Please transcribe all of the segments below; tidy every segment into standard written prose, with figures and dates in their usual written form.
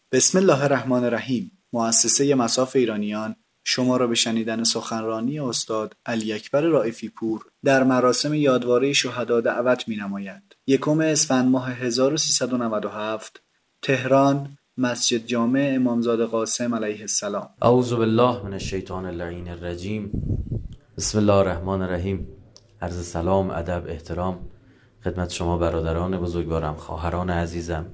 بسم الله الرحمن الرحیم. مؤسسه مصاف ایرانیان شما را به شنیدن سخنرانی استاد علی اکبر رائفی پور در مراسم یادواره شهدا دعوت می‌نماید. 1 اسفند ماه 1397 تهران، مسجد جامع امامزاده قاسم علیه السلام. اعوذ بالله من الشیطان اللعین الرجیم. بسم الله الرحمن الرحیم. عرض سلام، ادب، احترام خدمت شما برادران بزرگوارم، خواهران عزیزم.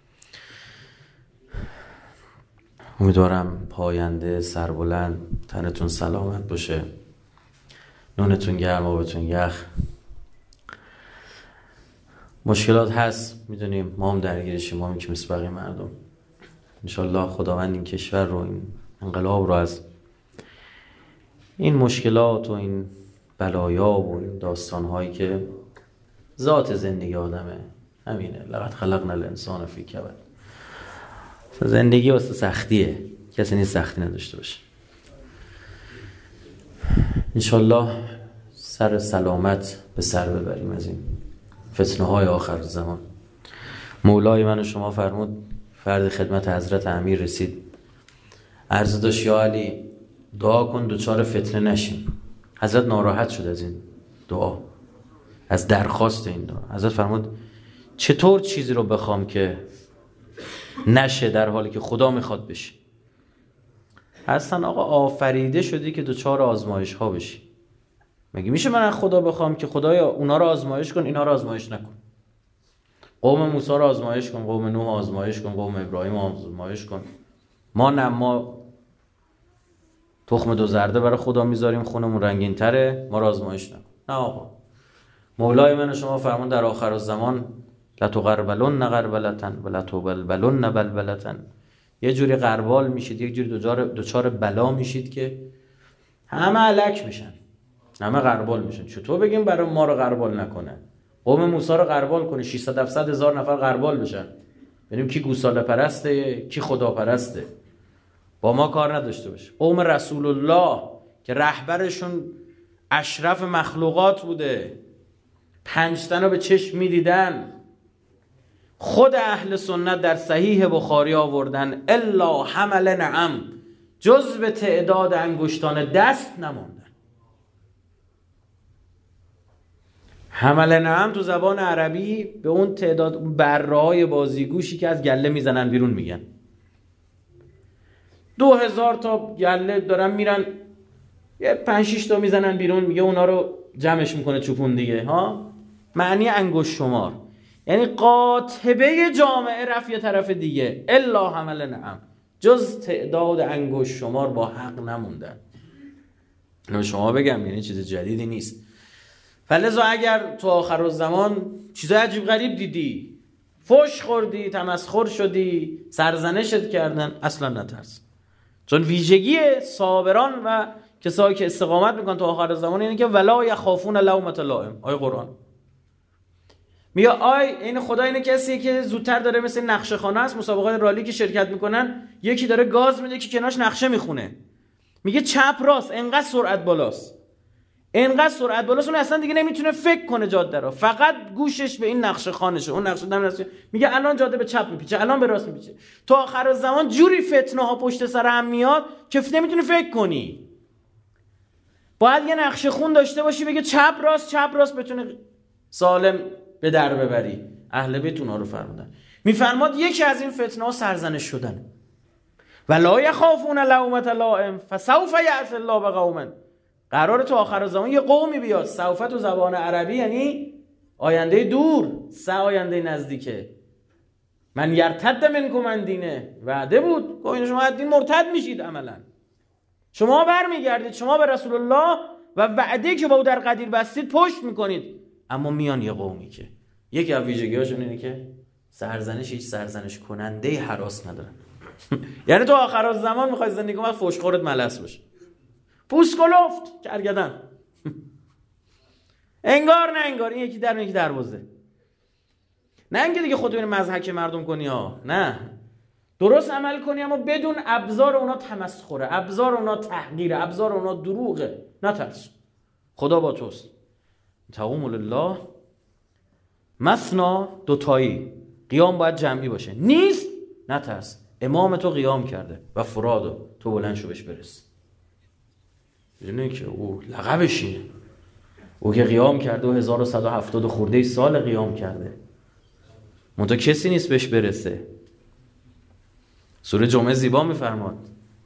امیدوارم پاینده سربلند، تنتون سلامت باشه، نونتون گرم، آبتون یخ. مشکلات هست، میدونیم، ما هم درگیرشیم، ما هم که مثل بقیه مردم. انشالله خداوند این کشور رو، این انقلاب رو از این مشکلات و این بلایا و این داستانهایی که ذات زندگی آدمه همینه، لقد خلقنا الانسان فی کبد. زندگی واسه سختیه، کسی نیست سختی نداشته باشه. انشالله سر سلامت به سر ببریم از این فتنه های آخر زمان. مولای من و شما فرمود، فرد خدمت حضرت امیر رسید، عرض داشت یا علی دعا کن دوچار فتنه نشیم. حضرت ناراحت شد از این دعا، از درخواست این دعا. حضرت فرمود چطور چیزی رو بخوام که نشه در حالی که خدا میخواد بشه؟ حسن آقا آفریده شدی که دوچار آزمایش ها بشی. مگه میشه من از خدا بخوام که خدایا اونا رو آزمایش کن، اینا رو آزمایش نکن؟ قوم موسی رو آزمایش کن، قوم نوح آزمایش کن، قوم ابراهیم آزمایش کن. ما تخم دو زرده برای خدا میذاریم، خونمون رنگین تره، ما رو آزمایش نکن. نه آقا، مولای من و شما فرمون در آخر الزمان لتغربلن غربلتن و لتبلبلن بلبلتن. یه جوری غربال میشید، یک جوری دوچار بلا میشید که همه الک میشن، همه غربال میشن. چطور بگیم برای ما رو غربال نکنه؟ قوم موسی رو غربال کنه، 600-700 هزار نفر غربال بشن، ببینیم کی گوساله پرسته کی خدا پرسته، با ما کار نداشته باشه. قوم رسول الله که رهبرشون اشرف مخلوقات بوده، 5 تن رو به چشم میدیدن، خود اهل سنت در صحیح بخاری آوردن الا حمل نعم، جز به تعداد انگشتان دست نموندن. حمل نعم تو زبان عربی به اون تعداد بره‌های بازیگوشی که از گله میزنن بیرون میگن. 2000 تا گله دارن میرن، یه 5-6 تا میزنن بیرون، میگه اونا رو جمعش میکنه چوپون دیگه ها. معنی انگشت شمار یعنی قاطبه جامعه رفت یه طرف دیگه. الا حمل نعم، جز تعداد انگشت شمار با حق نموندن. اینو شما بگم، یعنی چیز جدیدی نیست. فلذا اگر تو آخر الزمان چیزای عجیب غریب دیدی، فحش خوردی، تمسخر شدی، سرزنشت کردن، اصلا نترس. چون ویژگی صابران و کسایی که استقامت میکنن تو آخر الزمان اینه که ولا یخافون لومة لائم. آیه قرآن میگه این خدا اینه کسی که زودتر داره، مثل نقشه خانه است، مسابقات رالی که شرکت میکنن، یکی داره گاز میده که کناش نقشه میخونه، میگه چپ راست، انقدر سرعت بالاست، انقدر سرعت بالاست، اون اصلا دیگه نمیتونه فکر کنه جاده رو، فقط گوشش به این نقشه خانشه. اون نقشه دم میگه الان جاده به چپ میپیچه، الان به راست میپیچه. تو آخر زمان جوری فتنه ها پشت سر هم میاد که نمیتونی فکر کنی. باید یه نقشه خون داشته باشی بگه چپ راست بتونه سالم به در ببری. اهل بیت اونا رو فرمودن. میفرماد یکی از این فتنه ها سرزنش شدن. ولا یخافون لومة لائم فسوف یأتی الله بقوم. قراره تو آخر زمان یه قومی بیاد. سوف تو زبان عربی یعنی آینده دور، آینده نزدیکه. من یرتد منکم عن دینه، وعده بود که شما از دین مرتد میشید. عملا شما برمیگردید، شما به رسول الله و وعده که با او در قدیر بستید پشت میکنید. اما میان یه قومی که یکی از ویژگی‌هاشون اینه که هیچ سرزنش کننده هراس ندارن. یعنی تو آخر الزمان میخوای زندگی کنی، فحش خورت ملس باشه، پوست کلفت کرگدن، انگار نه انگار، این یکی در اون یکی دروازه. نه اینکه دیگه خودت ببین مضحک مردم کنی ها، نه، درست عمل کنی اما بدون ابزار اونا تمسخره، ابزار اونا تحقیره، ابزار اونا دروغه. نترس، خدا با توست. تقوم لله مثنا، دوتایی، قیام باید جمعی باشه. نیست، نترس، امام تو قیام کرده و فرادو تو بلند شو بهش برس. بدونه که او لقبش اینه، او که قیام کرده و 1170 خورده سال قیام کرده، منتها کسی نیست بهش برسه. سوره جمعه زیبا میفرماد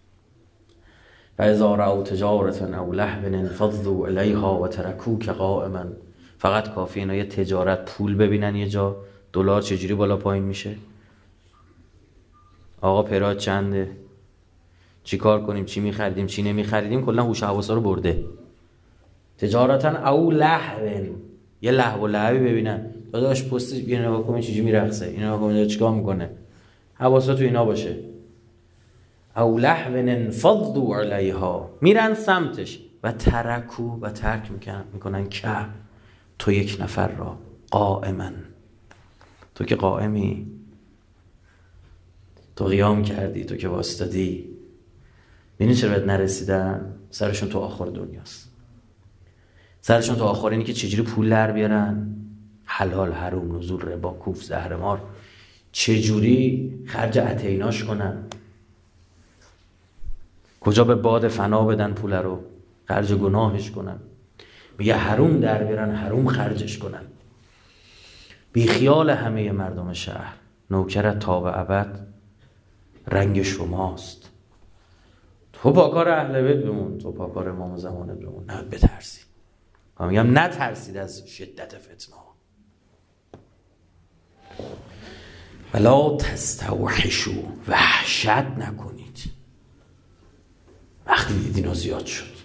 فاذا رأوا تجارة او لهوا انفضوا الیها و ترکوک قائما. فقط کافیه اینا یه تجارت پول ببینن یه جا، دلار چجوری بالا پایین میشه، آقا پراد چنده، چی کار کنیم، چی میخریدیم چی نمیخریدیم، کلا هوش و حواسا رو برده. تجارتا او لهو، یه لهو و لعبی ببینن، داداش پست یه نگاه کنیم چجوری میرقصه، این نگاه کنیم چیکار میکنه، حواسا تو اینا باشه. او لهو انفضوا علیها، میرن سمتش و ترکو و ترک میکنن که تو یک نفر را قائما، تو که قائمی، تو قیام کردی، تو که واسطادی. ببین چرا بهت نرسیدن؟ سرشون تو آخر دنیاست. سرشون تو آخر اینی که چجوری پول در بیارن، حلال حروم نزول ربا کوف زهرمار، چجوری خرج اتیناش کنن، کجا به باد فنا بدن پول رو، خرج گناهش کنن. میگه حروم در بیارن حروم خرجش کنن. بی خیال همه مردم شهر، نوکرت تا به ابد رنگ شماست. تو پاکار اهل بیت بمون، تو پاکار امام زمانه بمون، نه بترسی. میگم نترسید از شدت فتنه ولا تستوحشوا، وحشت نکنید وقتی دیدین اینا زیاد شد.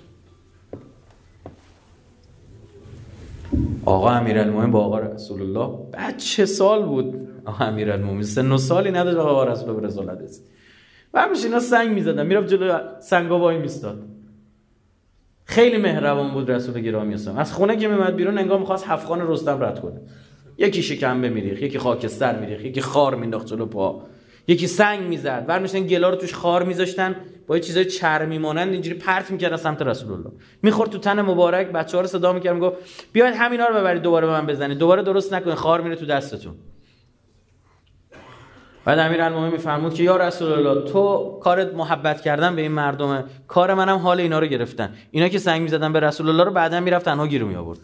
آقا امیرالمومنین با آقا رسول الله بچه سال بود. آقا امیرالمومنین سن و سالی نداشت آقا رسول الله به رسالت رسید و همش اینا سنگ میزدن، میرفت جلو سنگا وای میستاد. خیلی مهربان بود رسول گرامی اسلام. از خونه که میومد بیرون انگار میخواست هفتخوان رستم رد کنه. یکی شکمبه میریخت، یکی خاکستر میریخت، یکی خار مینداخت جلو پا، یکی سنگ میزد، برمی‌داشتن گلا رو توش خار میذاشتن با یه چیزای چرمی مانند اینجوری پرت میکردن سمت رسول الله. میخورد تو تن مبارک، بچه‌ها رو صدا میکرد میگفت بیاید همینا رو ببرید دوباره به من بزنید، دوباره درست نکنید، خار میره تو دستتون. بعد امیرالمومنین میفرمود که یا رسول الله تو کارت محبت کردن به این مردمه، کار منم حال اینا رو گرفتن. اینا که سنگ میزدن به رسول الله رو بعداً میرفت تنها گیرو میآورد.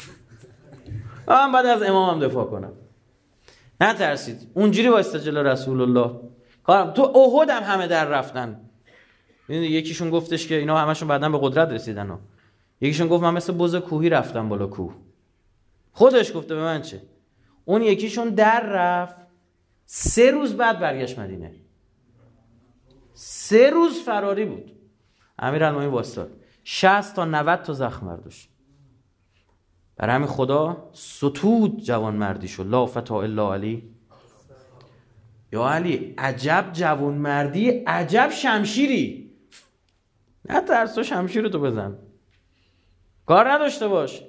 من بعد از امامم دفاع کنم. نترسید. اونجوری واسه جلو رسول الله. کارم تو احد هم همه در رفتن. ببینید یکیشون گفتش که اینا همشون بعداً به قدرت رسیدن ها. یکیشون گفت من مثل بز کوهی رفتم بالا کوه. خودش گفته به من چه. اون یکیشون در رفت 3 روز بعد برگشت مدینه. 3 روز فراری بود. امیرالمومنین واسطاد 60 تا 90 تا زخم برداشت. برای همین خدا ستود جوان مردی شد. لا فتا الا علی. یا علی عجب جوان مردی، عجب شمشیری. نه ترس، تو شمشیر تو بزن، کار نداشته باش.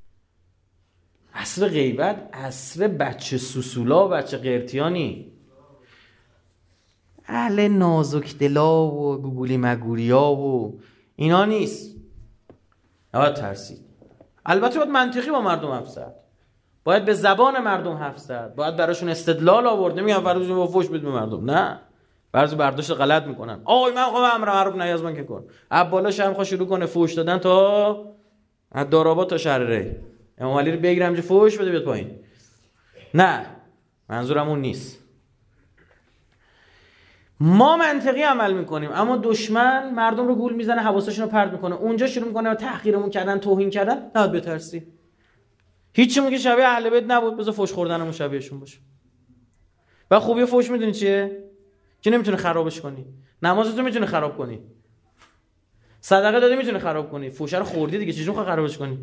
عصر غیبت عصر بچه سوسولا و بچه قرتیانی، اهل نازک دلا و گوگولی مگوریا و اینا نیست. نباید ترسید. البته باید منطقی با مردم حرف زد، باید به زبان مردم حرف زد، باید براشون استدلال آورد. نمیگم براشون با فوش بده به مردم، نه، بعضی برداشت غلط میکنن. آقای من خواهم امر معروف نهی از منکر کن، بالاش هم خواست شروع کنه فوش دادن تا از داراباد تا شهر ری، امام علی رو بگیرم جو فوش بده بیاد پایین. نه، منظورم اون نیست. ما منطقی عمل میکنیم، اما دشمن مردم رو گول میزنه، حواسشون رو پرت میکنه، اونجا شروع میکنه تحقیرمون کردن، توهین کردن. نباید بترسی. هیچیمون که شبیه اهل بیت نبود، بذار فوش خوردنمون شبیهشون باشه. و خوبی فوش میدونی چیه؟ که نمیتونه خرابش کنی. نمازتو میتونه خراب کنی، صدقه دادی میتونه خراب کنی، فوش رو خوردی دیگه چجوری خرابش کنی؟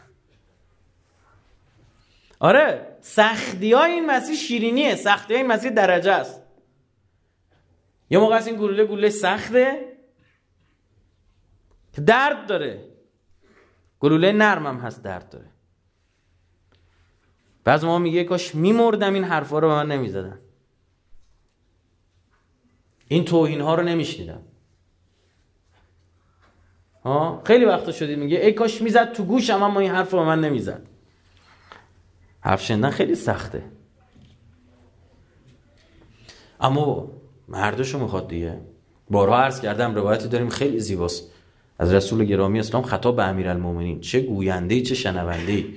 آره، سختی‌های این مسیر شیرینیه، سختی‌های این مسیر درجه است. یه موقع از این گلوله سخته که درد داره، گلوله نرم هم هست درد داره. بعضی ما میگه کاش میمردم این حرفا رو به من نمیزدن، این توهین ها رو نمیشنیدم. خیلی وقتا شدید میگه ای کاش میزد تو گوشم اما این حرف رو به من نمیزد. حرف شنیدن خیلی سخته، اما مردشو میخواد دیگه. بارها عرض کردم روایتی داریم خیلی زیباست از رسول گرامی اسلام خطاب به امیرالمومنین. چه گوینده‌ای چه شنونده‌ای.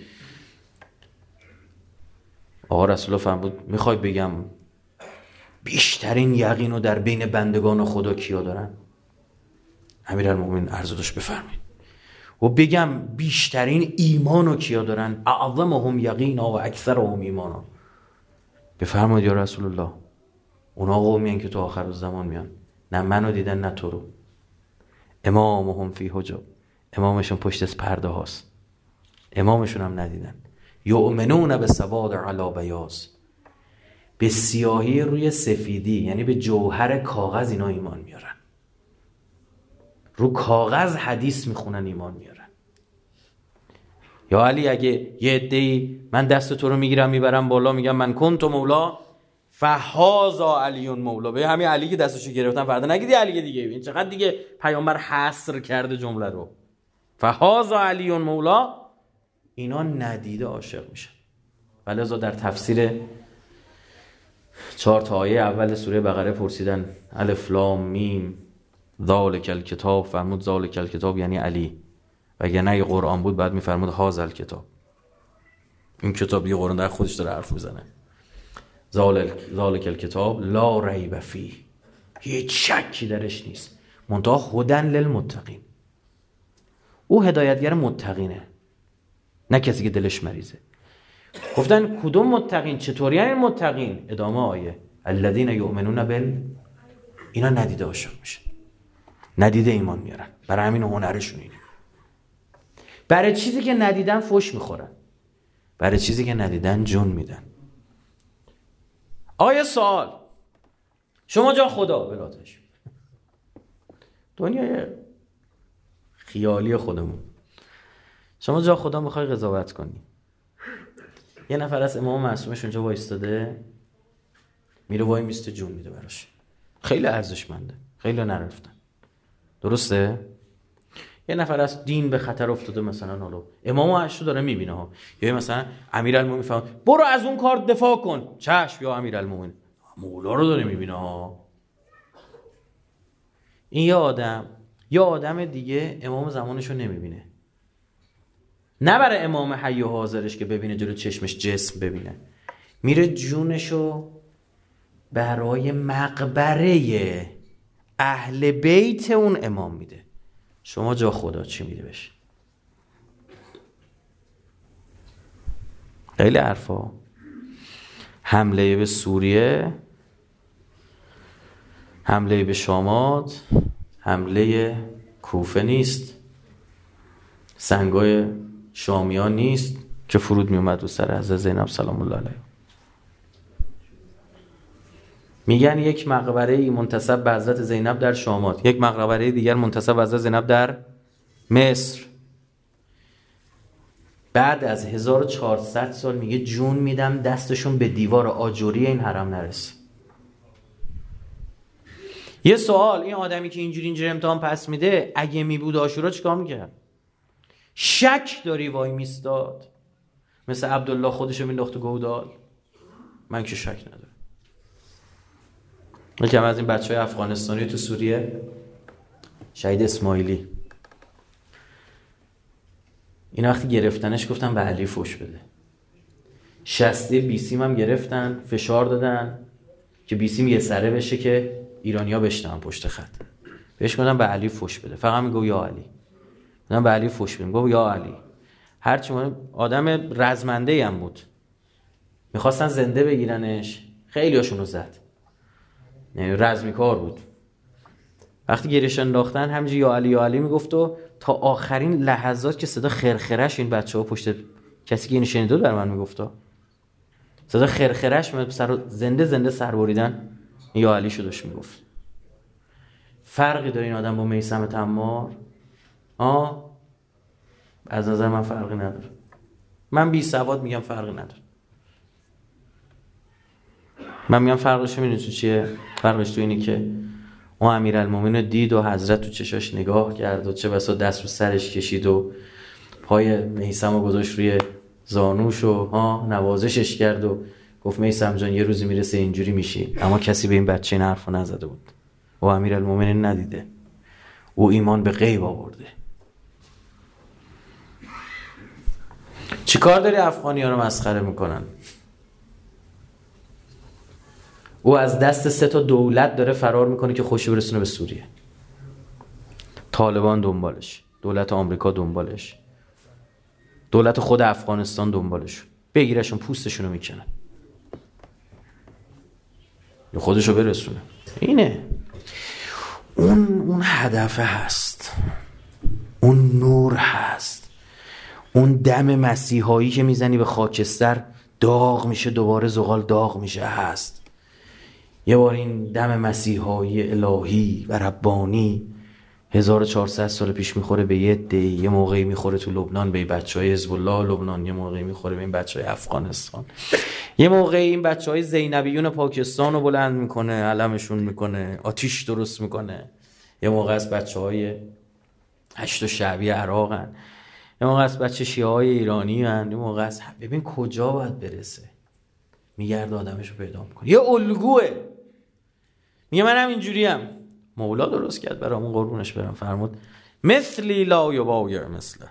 آقا رسول الله فرمود میخوای بگم بیشترین یقینو در بین بندگان خدا کیا دارن؟ امیرالمومنین عرض داشت بفرمایید. و بگم بیشترین ایمانو کیا دارن؟ اعظمهم یقینا و اکثرهم ایمانا. بفرمایید یا رسول الله اونا قومیان که تو آخر الزمان میان، نه منو دیدن نه تو رو. امامهم فی حجاب، امامشون پشت از پرده هاست، امامشون هم ندیدن. یؤمنون بالسواد علی بیاض، به سیاهی روی سفیدی، یعنی به جوهر کاغذ اینا ایمان میارن. رو کاغذ حدیث میخونن ایمان میارن. یا علی اگه یه عده‌ای من دست تو رو میگیرم میبرم بالا میگم من کنت مولا فهذا علی مولا، به همین علی که دستشو گرفتن فردا نگیدی علی دیگه. این چقدر دیگه پیامبر حصر کرده جمله رو. فهذا علی مولا، اینا ندیده عاشق میشن. ولذا در تفسیر 4 تا آیه اول سوره بقره پرسیدن الف لام میم ذالک الکتاب، فرمود ذالک الکتاب یعنی علی، و اگه نه قرآن بود بعد میفرمود هاذا الکتاب، این کتاب یه قرآن در خودش داره حرف میزنه. ذالک الکتاب لا ریب فیه، هیچ شکی درش نیست، منتها هدن للمتقین، او هدایتگر متقینه نه کسی که دلش مریضه. گفتن کدوم متقین؟ چطوری این متقین؟ ادامه آیه الذین یؤمنون اینا ندیده عاشق میشن، ندیده ایمان میارن، برای همین هنرشون اینه. برای چیزی که ندیدن فوش میخورن، برای چیزی که ندیدن جون میدن. آیه سوال، شما جا خدا بلاتش دنیای خیالی خودمون، شما جا خدا میخوای قضاوت کنی، یه نفر از امام معصومش اونجا وایستاده میره وای میسته جون میده براش، خیلی ارزشمنده، خیلی نرفتن، درسته؟ یه نفر از دین به خطر افتاده، مثلا حالا امام عاشو داره میبینه ها، یا مثلا امیرالمومنین فرمود برو از اون کار دفاع کن، چشم یا امیرالمومنین، مولا رو داره میبینه ها. این یه آدم دیگه امام زمانشو نمیبینه، نه برای امام حی و حاضرش که ببینه جلو چشمش جسم ببینه، میره جونشو برای مقبره اهل بیت اون امام میده. شما جا خدا چی میده بشه؟ خیلی حرفا. حمله به سوریه، حمله به شامات، حمله کوفه نیست، سنگای شامیان نیست که فرود می اومد رو سر حضرت زینب سلام الله علیها. میگن یک مقبره منتسب به حضرت زینب در شامات، یک مقبره دیگر منتسب به حضرت زینب در مصر. بعد از 1400 سال میگه جون میدم دستشون به دیوار آجوری این حرم نرسه. یه سوال، این آدمی که اینجوری امتحان پس میده اگه میبود عاشورا چیکار میکرد؟ شک داری وای میستاد مثل عبدالله خودشو مینداخت گودال؟ من که شک ندارم. یکم از این بچهای افغانستانی تو سوریه، شهید اسماعیلی، این وقتی گرفتنش گفتن به علی فوش بده، شسته بیسیم هم گرفتن فشار دادن که بیسیم یه سره بشه که ایرانیا بشنن پشت خط، بهش گفتن به علی فوش بده، فقط میگه یا علی، من به علی فوش بدم، گفت یا علی. هرچی آدم رزمنده‌ای هم بود، میخواستن زنده بگیرنش، خیلی هاشونو زد، یعنی رزمی کار بود. وقتی گیرش انداختن همینجوری یا علی میگفت و تا آخرین لحظات که صدا خرخرش این بچه‌ها پشت کسی که اینو شنیده بر من میگفت، صدا خرخرش سر زنده سر بریدن یا علی شدش میگفت. فرقی داره این آدم با میثم تمار؟ از نظر من فرقی نداره. من بی سواد میگم فرقی نداره. من میگم فرقش میدونی تو چیه؟ فرقش تو اینه که اون امیرالمومنین رو دید و حضرت تو چشاش نگاه کرد و چه بسا دست رو سرش کشید و پای میثم رو گذاشت روی زانوش و نوازشش کرد و گفت میثم جان یه روزی میرسه اینجوری میشی. اما کسی به این بچه این حرفو نزده بود. و امیرالمومنین ندیده. او ایمان به غیب آورده. چی کار داری افغانی‌ها رو مسخره میکنن؟ او از دست 3 دولت داره فرار میکنه که خوشو برسونه به سوریه. طالبان دنبالش، دولت آمریکا دنبالش، دولت خود افغانستان دنبالش، بگیرشون پوستشون رو میکنن یا خودشو برسونه. اینه اون هدف هست، اون نور هست، اون دم مسیحایی که میزنی به خاکستر داغ میشه، دوباره زغال داغ میشه هست. یه بار این دم مسیحایی الهی و ربانی 1400 سال پیش میخوره به یه عده، یه موقعی میخوره تو لبنان به بچهای حزب الله لبنان، یه موقعی میخوره به این بچهای افغانستان، یه موقعی این بچهای زینبیون پاکستان رو بلند میکنه، علمشون میکنه، آتیش درست میکنه. یه موقع از بچهای هشت شعبی عراقن، یه موقع از بچه شیعه های ایرانی هن، یه موقع از ببین کجا باید برسه، میگرده آدمش رو پیدا میکنه. یه الگوه. میگه منم اینجوریم. مولا درست کرد برامون، قربونش برم، فرمود مثلی لا یبایر مثله.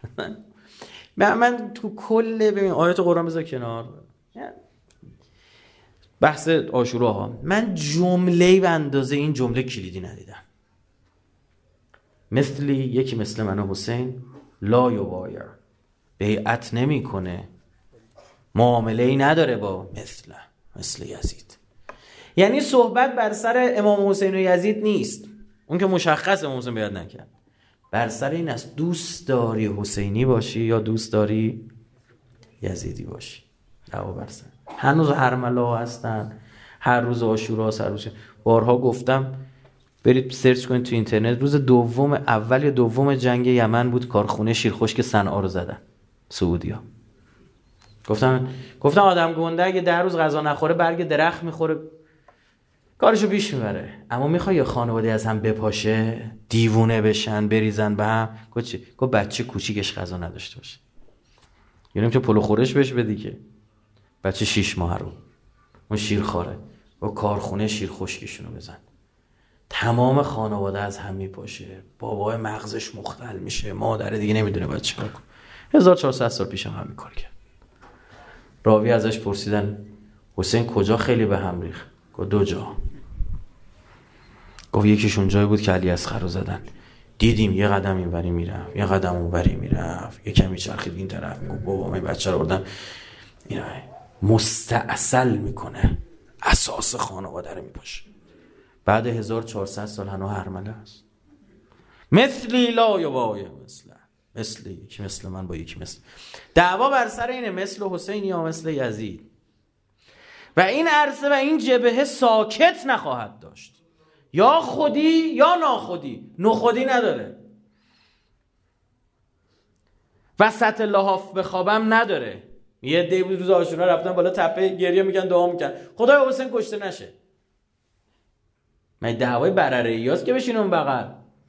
من تو کل ببین آیات قرآن بذار کنار، بحث عاشورا ها، من جمله به اندازه این جمله کلیدی ندیدم. مثلی، یکی مثل من و حسین، لا یبایر، بیعت نمی کنه، معامله ای نداره با مثل یزید. یعنی صحبت بر سر امام حسین و یزید نیست، اون که مشخص امام حسین بیعت نکرد، بر سر این است دوست داری حسینی باشی یا دوست داری یزیدی باشی. دعوا بر سر. هنوز هرملا هستن، هر روز عاشورا، هر روز. بارها گفتم برید سرچ کنید تو اینترنت، روز اول یا دوم جنگ یمن بود، کارخونه شیرخشک صنعا رو زدن سعودیا. گفتم آدم گنده اگه 10 روز غذا نخوره برگ درخت میخوره، کارشو پیش میبره. اما میخوای یه خانواده از هم بپاشه، دیوونه بشن، بریزن به هم؟ گفت بچه کوچیکش غذا نداشته باشه، یعنی که پلو خورش بهش بدی که بچه 6 ماه رو اون شیرخواره و کارخونه شیرخشکشونو بزن. تمام خانواده از هم میپاشه، بابای مغزش مختل میشه، مادر دیگه نمیدونه باید چیکار کنه. 1400 سال پیش هم همین کار کرد. راوی ازش پرسیدن حسین کجا خیلی به هم ریخت؟ گفت 2 جا. گفت یکیش اون جایی بود که علی اصغر رو زدن، دیدیم یه قدم اینوری میرفت، یه قدم اونوری میرفت، یه کمی چرخید این طرف، میگفت بابا من بچه رو بردم اینا مستاصل میکنه، اساس خانواده رو میپاشه. بعد 1400 سال هنوز هرمله است. مثلی لا یبای مثل یکی مثل من با یکی مثل. دعوا بر سر اینه مثل حسین یا مثل یزید. و این عرصه و این جبهه ساکت نخواهد داشت، یا خودی یا ناخودی، نخودی نداره. وسط لحاف بخوابم نداره. یه دی بود روز عاشورا رفتن بالا تپه گریه میگن دعا میکن خدای حسین کشته نشه. من دعوای برره‌ایاست که بشین اون بغل.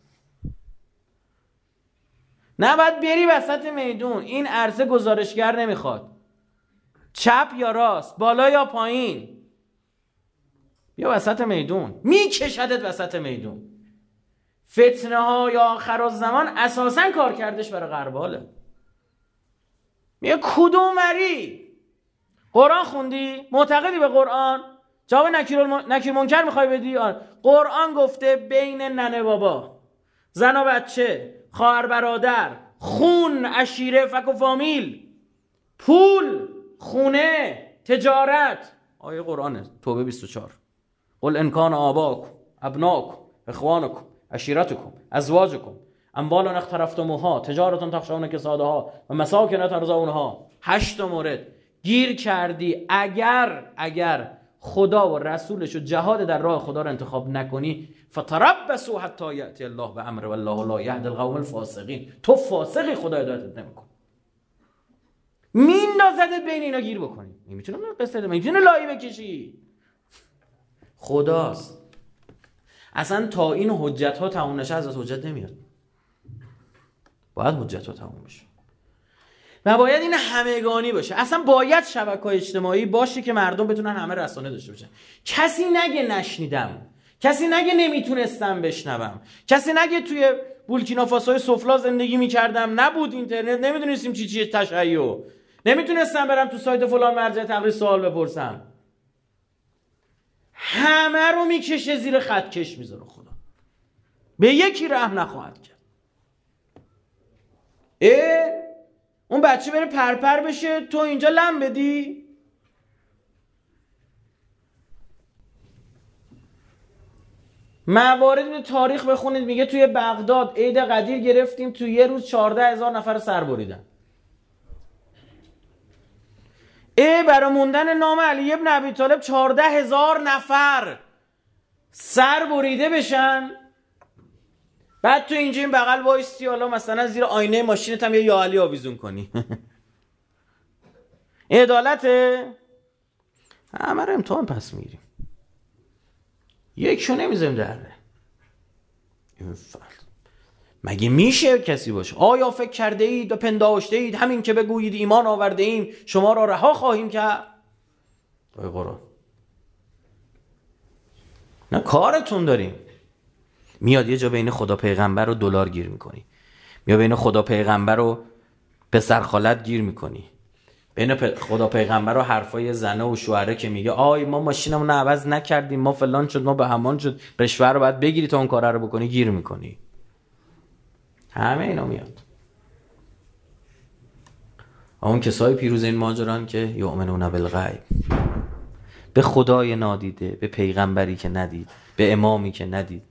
نه باید بری وسط میدون. این عرصه گزارشگر نمیخواد، چپ یا راست، بالا یا پایین، بیا وسط میدون. میکشدت وسط میدون. فتنه ها یا آخرالزمان اساساً کار کردش برای غرباله. میگه کدوم وری؟ قرآن خوندی؟ معتقدی به قرآن؟ جواب نکیر منکر میخوای بدی؟ قرآن گفته بین ننه بابا، زن و بچه، خواهر برادر، خون، عشیره، فک و فامیل، پول، خونه، تجارت. آیه قرآنه توبه 24. قل ان کان آباکم ابناکم اخوانکم عشیرتکم ازواجکم اموال اقترفتموها تجارت تخشون کسادها و مساکن ترضونها. 8 مورد گیر کردی. اگر خدا و رسولش و جهاد در راه خدا رو انتخاب نکنی، فتربصوا حتی یأتی الله بامره والله لا یهدی القوم الفاسقین. تو فاسقی، خدا هدایتت نمیکنه. میندازدت بین اینا گیر بکنی. نمیتونه قصه ده، نمیتونه لایی بکشی. خداست. اصلا تا این حجت ها تموم نشه از حجت نمیاد. باید حجت ها تموم بشه. و باید این همگانی باشه. اصلا باید شبکه‌های اجتماعی باشه که مردم بتونن همه رسانه داشته باشن. کسی نگه نشنیدم، کسی نگه نمیتونستم بشنوم، کسی نگه توی بورکینافاسوی سفلا زندگی میکردم نبود اینترنت، نمیدونستیم چیه تشیع، نمیتونستم برم تو سایت فلان مرجع تقریر سوال بپرسم. همه رو میکشه زیر خطکش میذاره. خدا به یکی رحم نخواهد کرد. اون بچه بره پرپر بشه تو اینجا لم بدی؟ موارد تاریخ بخونید میگه توی بغداد عید قدیر گرفتیم تو یه روز 14,000 نفر سر بریدن. برای موندن نام علی ابن ابی طالب 14,000 نفر سر بریده بشن. بعد تو اینجا این بغل وایستی حالا مثلا زیر آینه ماشینت هم یه یا علی آویزون کنی. عدالته؟ همه رو امتحان پس میگیریم، یکشو نمیذاریم دره. مگه میشه کسی باشه؟ آیا فکر کرده اید و پنداشته اید همین که بگویید ایمان آورده ایم شما را رها خواهیم کرد؟ ای قرآن، نه کارتون داریم. میاد یه جا بین خدا پیغمبر و دلار گیر میکنی، میاد بین خدا پیغمبر و پسر خالت گیر میکنی، بین خدا پیغمبر و حرفای زنه و شوهره که میگه آی ما ماشینمون رو عوض نکردیم، ما فلان شد، ما به همان شد، رشوه رو باید بگیری تا اون کاره رو بکنی، گیر میکنی. همه اینا میاد. اون کسای پیروز این ماجران که یؤمنون بالغیب، به خدای نادیده، به پیغمبری که ندید، به امامی که ندید،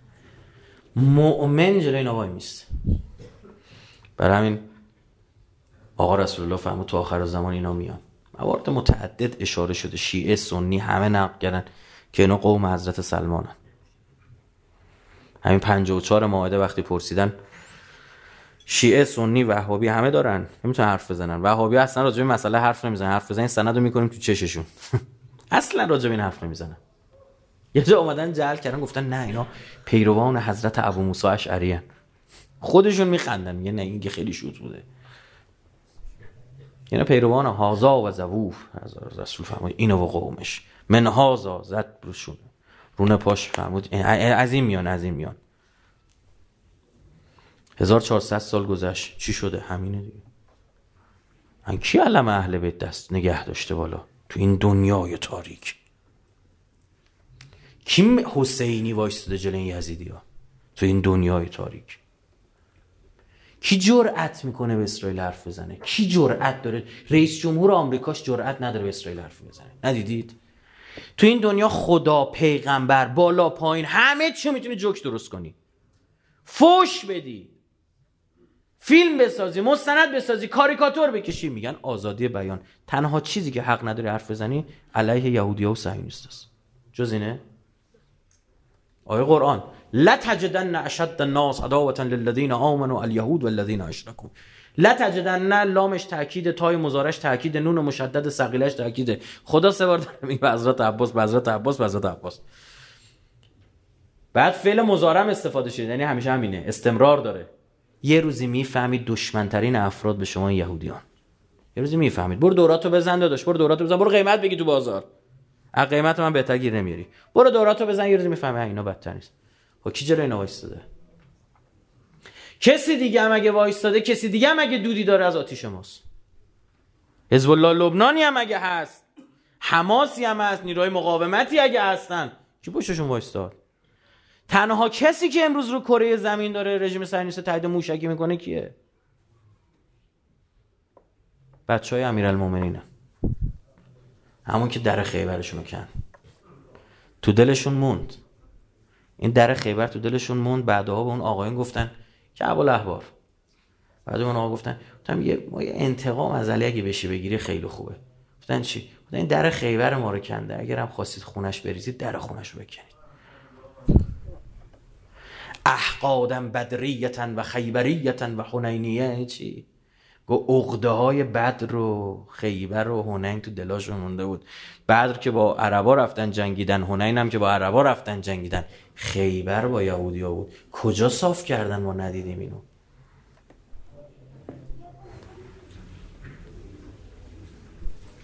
مؤمن جلوی اینا وای میسته. برای همین آقا رسول الله فرمود تو آخر زمان اینا میان. موارد متعدد اشاره شده، شیعه سنی همه نقل کردن که اینا قوم حضرت سلمانن. همین 54 مائده وقتی پرسیدن شیعه سنی وهابی همه دارن نمیتونن حرف بزنن، وهابی اصلا راجع به مسئله حرف نمیزنن، حرف بزنن سندو میکنیم تو چششون. اصلا راجع به این حرف نمیزنن. یه جا اومدن جعل کردن گفتن نه اینا پیروان حضرت ابو موسی اشعری ان. خودشون میخندن میگن نه این که خیلی شوت بوده. اینا پیروان هازا و زووف رسول فرمود اینو و قومش من هازا زد بروشون رونه پاش فرمود از این میان 1400 سال گذشت چی شده؟ همینه دیگه. من کی علم اهل بیت دست نگه داشته بالا تو این دنیای تاریک؟ کی حسینی وایستاده جلوی یزیدیا تو این دنیای تاریک؟ کی جرأت میکنه به اسرائیل حرف بزنه؟ کی جرأت داره؟ رئیس جمهور آمریکاش جرأت نداره به اسرائیل حرف بزنه. ندیدید؟ تو این دنیا خدا، پیغمبر، بالا پایین همه چی میتونی جوک درست کنی، فوش بدی، فیلم بسازی، مستند بسازی، کاریکاتور بکشی. میگن آزادی بیان. تنها چیزی که حق نداری حرف بزنی علیه یهودی‌ها و صهیونیست است. جز اینه؟ آیه قرآن لتجدن اشد الناس عداوة للذین آمنوا الیهود والذین اشرکوا. لتجدن لامش تاکید، تای مضارعش تاکید، نون مشدد ثقیلش تاکید. خدا سه بار داره میگه به حضرت عباس، به حضرت عباس، به حضرت عباس. بعد فعل مضارع استفاده شده، یعنی همیشه همینه، استمرار داره. یه روزی میفهمید دشمنترین افراد به شما یهودیان. یه روزی میفهمید. برو دوراتو بزن داداش، برو دوراتو بزن، برو قیمت بگی تو بازار. از قیمت من بهتر گیر نمیاری. برو دوراتو بزن، یه روزی میفهمی اینا بدتر نیست. خب کی جلوی اینا وایستاده؟ کسی دیگه هم اگه وایستاده، کسی دیگه هم اگه دودی داره از آتش ماست. حزب الله لبنانی هم اگه هست، حماسی هم هست، نیروهای مقاومتی اگه هستن، کی پشتشون وایستاد؟ تنها کسی که امروز رو کره زمین داره رژیم صهیونیست تایید موشکی میکنه کیه؟ بچهای امیرالمومنینه. همون که در خیبرشونو کن تو دلشون موند. این در خیبر تو دلشون موند. بعدها به اون آقایون گفتن که ابوالاحبار، بعد اون آقا گفتن یه انتقام از علی اگه بشه بگیری خیلی خوبه. گفتن چی؟ گفتن این در خیبر ما رو کنده، اگرم خواستید خونش بریزید در خونش رو بکنید. احقادن بدریتن و خیبریتن و حنینیه. چی؟ گو عقده های بدر و خیبر و حنین تو دلاشون مونده بود. بدر که با عربا رفتن جنگیدن، حنین هم که با عربا رفتن جنگیدن، خیبر با یهودیا بود. کجا صاف کردن ما ندیدیم اینو؟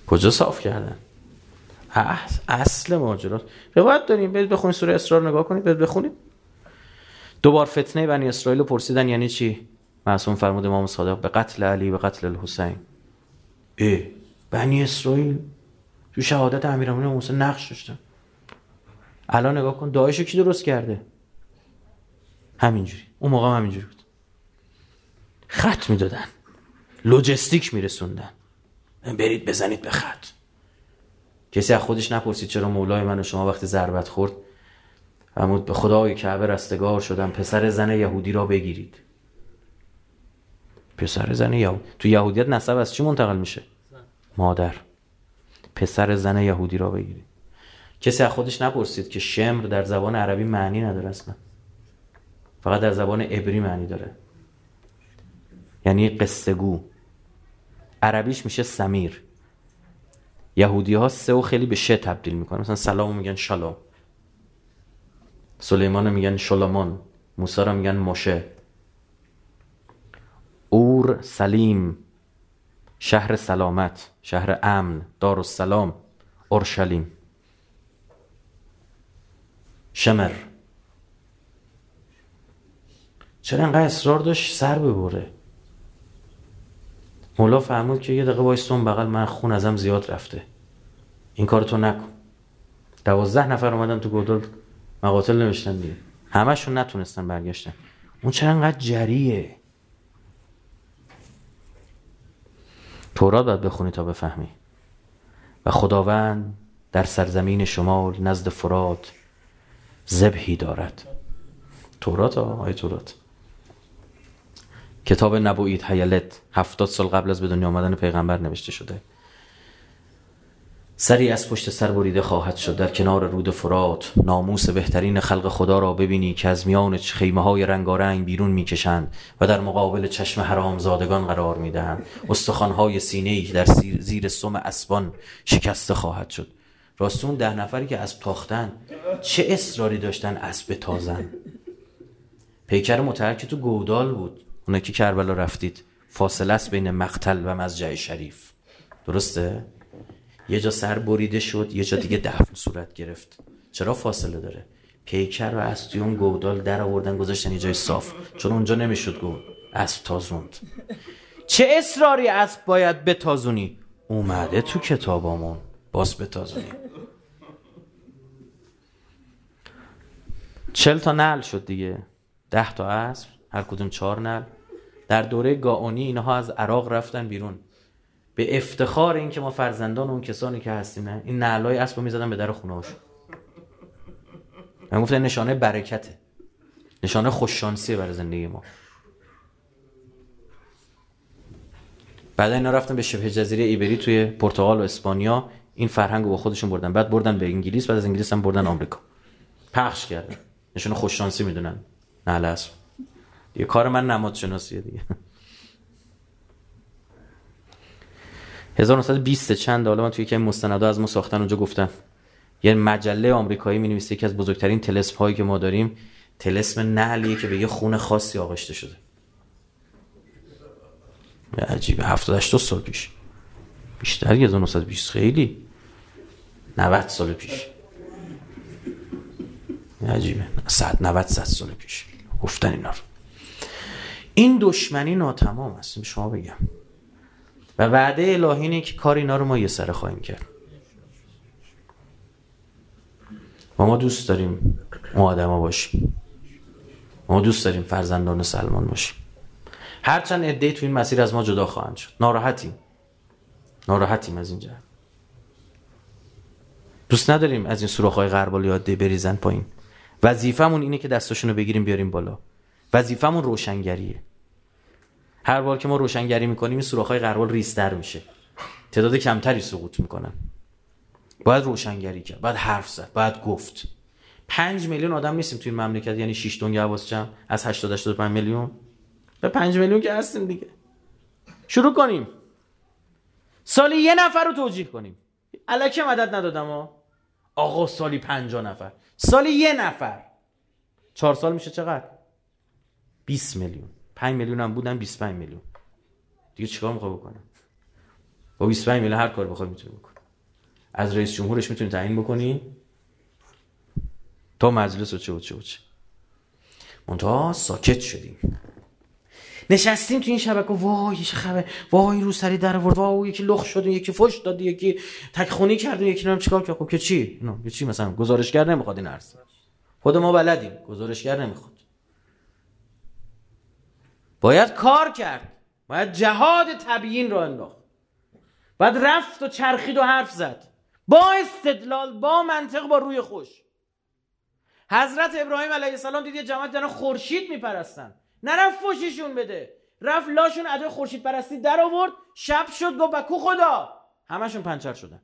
کجا صاف کردن؟ اصل ماجرا. روایت داریم، برید بخونید سوره اسراء نگاه کنید، برید بخونید. دوبار فتنه بنی اسرائیل رو پرسیدن یعنی چی؟ معصوم فرمود امام صادق به قتل علی و قتل الحسین. بنی اسرائیل تو شهادت امیرالمومنین موسی نقش داشتن. الان نگاه کن داعش کی درست کرده؟ همینجوری. اون موقع هم همینجوری بود. خط میدادن، لوجستیک میرسوندن، برید بزنید به خط. کسی از خودش نپرسید چرا مولای من و شما وقتی ضربت خورد فرمود به خدای کعبه رستگار شدم پسر زن یهودی را بگیرید. پسر زن یهودی تو یهودیت نسب از چی منتقل میشه؟ مادر. پسر زن یهودی را بگیرید. کسی از خودش نپرسید که شمر در زبان عربی معنی نداره اصلا، فقط در زبان عبری معنی داره، یعنی قصه گو. عربیش میشه سمیر. یهودی ها سه و خیلی به شه تبدیل میکنن، مثلا سلام میگن شالام، سلیمان میگن شلمان، موسی را میگن موشه. اور سلیم، شهر سلامت، شهر امن، دارالسلام، اورشلیم. شمر. چرا انقدر اصرار داشت سر ببره؟ مولا فرمود که یه دقیقه وایستون بغل من، خون ازم زیاد رفته، این کار تو نکن. 12 نفر اومدن تو گودال مقاتل نوشتن دیگه، همشون نتونستن برگشتن. اون چرا انقدر جریه؟ تورات باید بخونی تا بفهمی. و خداوند در سرزمین شمال نزد فرات ذبحی دارد. تورات آیه تورات. کتاب نبوئیت هیلت 70 سال قبل از به دنیا آمدن پیغمبر نوشته شده. سری از پشت سر بریده خواهد شد در کنار رود فرات، ناموس بهترین خلق خدا را ببینی که از میان خیمه‌های رنگارنگ بیرون می‌کشند و در مقابل چشم حرامزادگان قرار می‌دهند. استخوان‌های سینه‌ای که در زیر سم اسبان شکسته خواهد شد. راستون 10 نفری که اسب تاختن چه اصراری داشتن اسب تازن؟ پیکر متحرک تو گودال بود. اونایی که کربلا رفتید، فاصله است بین مقتل و مضجع شریف، درسته؟ یه جا سر بریده شد، یه جا دیگه دفن صورت گرفت. چرا فاصله داره؟ پیکر و اسب توی اون گودال در آوردن گذاشتن یه جای صاف، چون اونجا نمیشد گفت اسب تازوند. چه اصراری اسب باید بتازونی؟ اومده تو کتابامون، باز بتازونی. 40 تا نعل شد دیگه، 10 تا اسب، هر کدوم 4 نعل. در دوره گاونی اینها از عراق رفتن بیرون به افتخار این که ما فرزندان اون کسانی که هستیم. نه این نعلای اسبو میزدن به در خونه‌هاشون. من گفتم نشانه برکته، نشانه خوششانسیه برای زندگی ما. بعد اینا رفتن به شبه جزیره ایبری توی پرتغال و اسپانیا، این فرهنگو با خودشون بردن، بعد بردن به انگلیس، بعد از انگلیس هم بردن آمریکا، پخش کردن. نشانه خوششانسی میدونن نعل اسب. دیگه کار من نماد شناسیه دیگه. 1920 چند، حالا من توی یکی مستندا از ما ساختن اونجا گفتن یه مجله آمریکایی می‌نویسه که از بزرگترین طلسم هایی که ما داریم طلسم نعلیه که به یه خون خاصی آغشته شده. عجیبه. 78 سال پیش، بیشتر 1920، خیلی 90 سال پیش. عجیبه. 100 سال پیش گفتن اینا رو. این دشمنی ناتمام است، شما بگم. و وعده الهی اینه که کار اینا رو ما یه سره خواهیم کرد. و ما دوست داریم اون آدما باشیم. ما دوست داریم فرزندان سلمان باشیم. هرچند عده‌ای تو این مسیر از ما جدا خواهند شد. ناراحتیم از این جهت. دوست نداریم از این سوراخ‌های غربال عاده بریزن پایین. وظیفمون اینه که دستاشونو بگیریم بیاریم بالا. وظیفمون روشنگریه. هر بار که ما روشنگری میکنیم این سوراخ‌های غربال ریزتر میشه، تعداد کمتری سقوط میکنن. باید روشنگری کرد، باید حرف زد، باید گفت. 5 میلیون آدم نیستیم توی این مملکت، یعنی 6 دنگ حواس جمع از 80-85 میلیون به 5 میلیون که هستیم دیگه. شروع کنیم سالی 1 نفر رو توجیه کنیم. الکی مدد ندادم آقا، سالی 50 نفر، سالی 1 نفر، 4 سال میشه چقدر؟ 20 میلیون. 5 میلیون هم بودن، 25 میلیون. دیگه چیکار میخوای بکنم؟ با 25 میلیون هر کار بخوای میتونی بکنی. از رئیس جمهورش میتونی تعیین بکنی تا مجلس و چه. منتها ساکت شدیم، نشستیم تو این شبکه. وای چه خبر، وای رو سری در آورد، وای یکی لخ شد، یکی فحش داد، یکی تکخونی کرد، یکی نمیدونم چیکار کرد. خب که چی؟ نه چی؟ مثلا گزارشگر نمیخواد این عرض، خود ما بلدیم، گزارشگر نمیخواد. باید کار کرد، باید جهاد تبیین رو انداخت، باید رفت و چرخید و حرف زد با استدلال، با منطق، با روی خوش. حضرت ابراهیم علیه السلام دید یه جماعت دارن خورشید میپرستن، نرفت فوششون بده، رفت لاشون ادای خورشید پرستی در آورد. شب شد گفت بکو خدا، همشون پنچر شدن.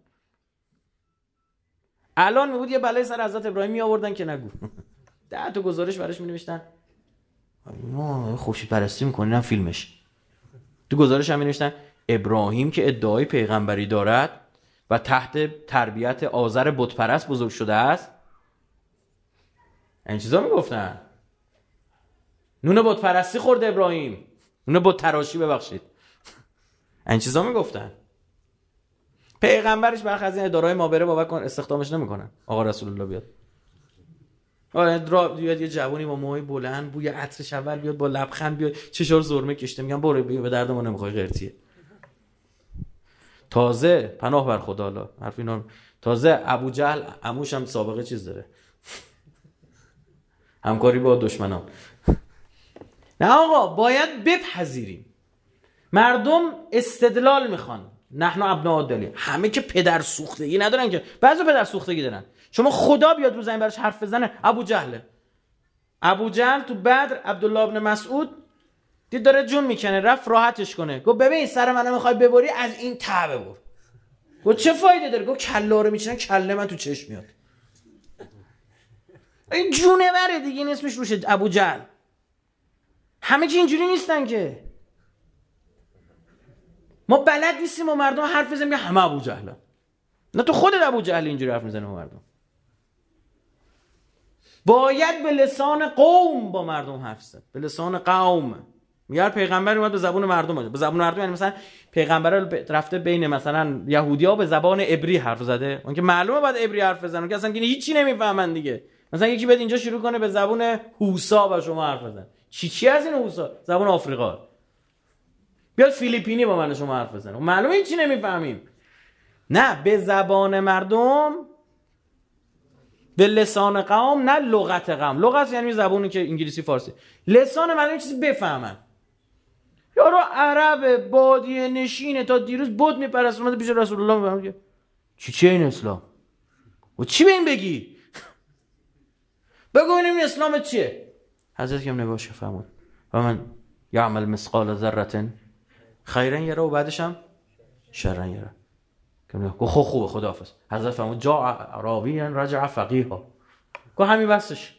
الان میبود یه بلای سر حضرت ابراهیم می آوردن که نگو. 10 تا گزارش براش می نوشتن، ما خورشید پرستی میکنیم فیلمش. تو گزارش هم می نوشتن ابراهیم که ادعای پیغمبری دارد و تحت تربیت آذر بت پرست بزرگ شده است. این چیزا میگفتن. نون بت پرستی خورده ابراهیم، نون بت تراشی، ببخشید. این چیزا میگفتن. پیغمبرش برخلاف از این ادارای ما بره بابا کن استخدامش نمیکنن. آقا رسول الله بیاد. بیاد یه جوونی با موهای بلند، بوی عطرش اول بیاد، با لبخند بیاد، چشار سرمه کشته، میگم برو به درد ما نمیخوای، قرتیه. تازه پناه بر خدا الله حرف اینا. تازه ابو جهل عموش هم سابقه چیز داره، همکاری با دشمنان. نه آقا باید بپذیریم مردم استدلال میخوان. نحن ابناء الدلیل. همه که پدر سوختگی ندارن که، بعضی پدر سوختگی دارن. شما خدا بیاد رو زمین براش حرف بزنه. ابو جهل تو بدر عبدالله ابن مسعود دید داره جون میکنه، رفت راحتش کنه، گفت ببین سر منو میخوای ببری، از این ته ببر. گفت چه فایده داره؟ گفت کله رو میچینن، کله من تو چشم میاد. این جونوره دیگه، این اسمش روشه ابو جهل. همه که اینجوری نیستن که. ما بلد نیستیم و مردم حرف بزنیم همه ابو جهلن. نه تو خودت ابو جهل اینجوری حرف میزنه با مردم. باید به لسان قوم با مردم حرف زد، به لسان قوم. میگه پیغمبر اومد به زبان مردم اومد. به زبان مردم یعنی مثلا پیغمبر رفته بین مثلا یهودی‌ها به زبان عبری حرف زده، اون که معلومه باید عبری حرف بزنن که اصلا که هیچی نمیفهمن دیگه. مثلا یکی بیاد اینجا شروع کنه به زبان هوسا با شما حرف بزنه، چی از این هوسا؟ زبان آفریقا. بیاد فیلیپینی با من شما حرف بزنه، معلومه هیچی نمیفهمیم. نه، به زبان مردم، به لسان قوم، نه لغت قوم. لغت یعنی زبونی که انگلیسی فارسی. لسان مردم چیزی بفهمن. یارو عرب بادیه نشینه، تا دیروز بود میپرست، اومده پیش رسول الله میگه چی این اسلام؟ و چی به این بگی؟ بگو این اسلام چیه؟ حضرت هم نگاهش فرمود و من یعمل مثقال ذره خیرا یره و بعدش هم شرا یره. گفت خوبه خداحافظ. حضرت فرمود جاء اعرابیا رجع فقیها. گفت همین بسش.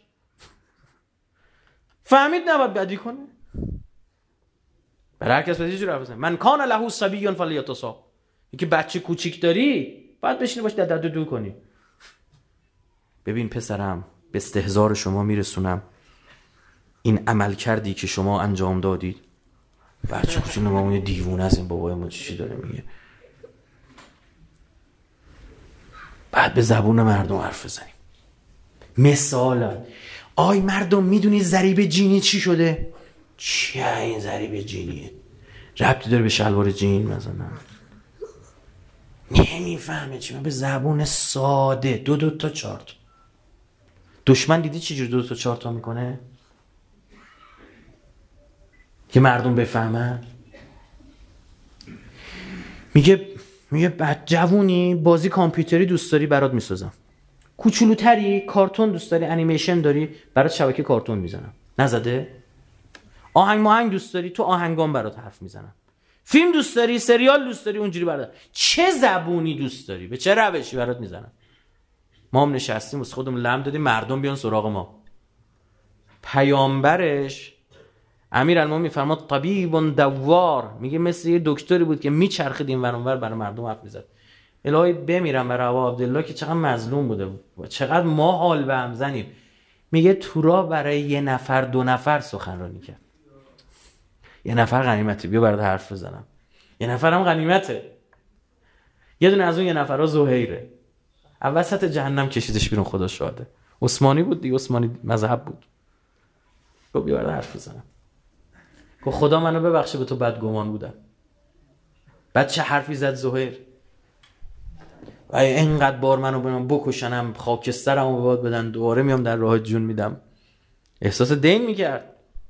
فهمید نباید بدی کنه. برای هر کس بدی جور حرف بزنه. من کان له صبی فلیتصا. یکی بچه کوچیک داری باید بشینی باش دو کنی. ببین پسرم، به استهزار شما میرسونم این عمل کردی که شما انجام دادید. بچه کوچیک ما اون دیوونه است، این بابای ما چی داره میگه. بعد به زبون مردم حرف بزنیم. مثلا آی مردم میدونی ضریب جینی چی شده؟ چیه این ضریب جینیه؟ ربطی داره به شلوار جین مثلا؟ نمیفهمه چی. من به زبون ساده دو تا 4 تا. دشمن دیدی چی جور 2 تا 4 تا میکنه؟ که مردم بفهمن. میگه بعد جوونی بازی کامپیوتری دوست داری برات میسازم، کوچولوتری کارتون دوست داری، انیمیشن داری برات شبکه کارتون میزنم. نزده؟ آهنگ دوست داری، تو آهنگام برات حرف میزنم. فیلم دوست داری، سریال دوست داری، اونجوری برات. چه زبونی دوست داری، به چه روشی برات میزنم. ما هم نشستیم واسه خودمون لم دادیم مردم بیان سراغ ما. پیامبرش امیرالمومنین فرمود طبیب دوار، میگه مثل یه دکتری بود که میچرخید این ور اون ور برای مردم حرف میزد. الهی بمیرم برای ابا عبدالله که چقدر مظلوم بوده و چقدر ما حال به هم زنیم. میگه تورا برای 1 نفر 2 نفر سخنرانی کرد. 1 نفر غنیمته، بیا برات حرف بزنم. 1 نفرم غنیمته. یه دونه از اون یه نفرا زهیره، وسط جهنم کشیدش بیرون. خدا شاهده. عثمانی بود دیگه، عثمانی مذهب بود. گفت بیار حرف بزنم. گفت خدا منو ببخشه به تو بدگمان بودم. بعد چه حرفی زد زهیر؟ اینقدر بار منو برام بکشنم، خاکسترمو به باد بدن، دوباره میام در راه جون میدم. احساس دین میکرد.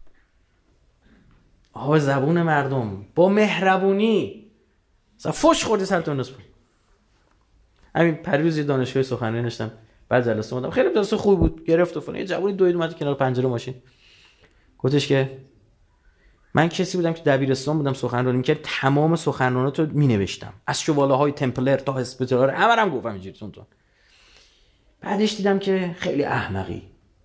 آها زبون مردم با مهربونی مثلا فوش خوردی سرتون نسبت. همین پریروز یه دانشگاه سخنرانی نوشتم، بعد جلسه اومدم، خیلی جلسه خوب بود، گرفت و فلان. یه جوونی دوید اومد کنار پنجره ماشین، گفتش که من کسی بودم که دبیرستان بودم سخنرانی میکرد، تمام سخنراناتو مینوشتم، از شوالیه‌های تمپلر تا هسپیتالر همه گفتم اینجوری تون. بعدش دیدم که خیلی احمقی.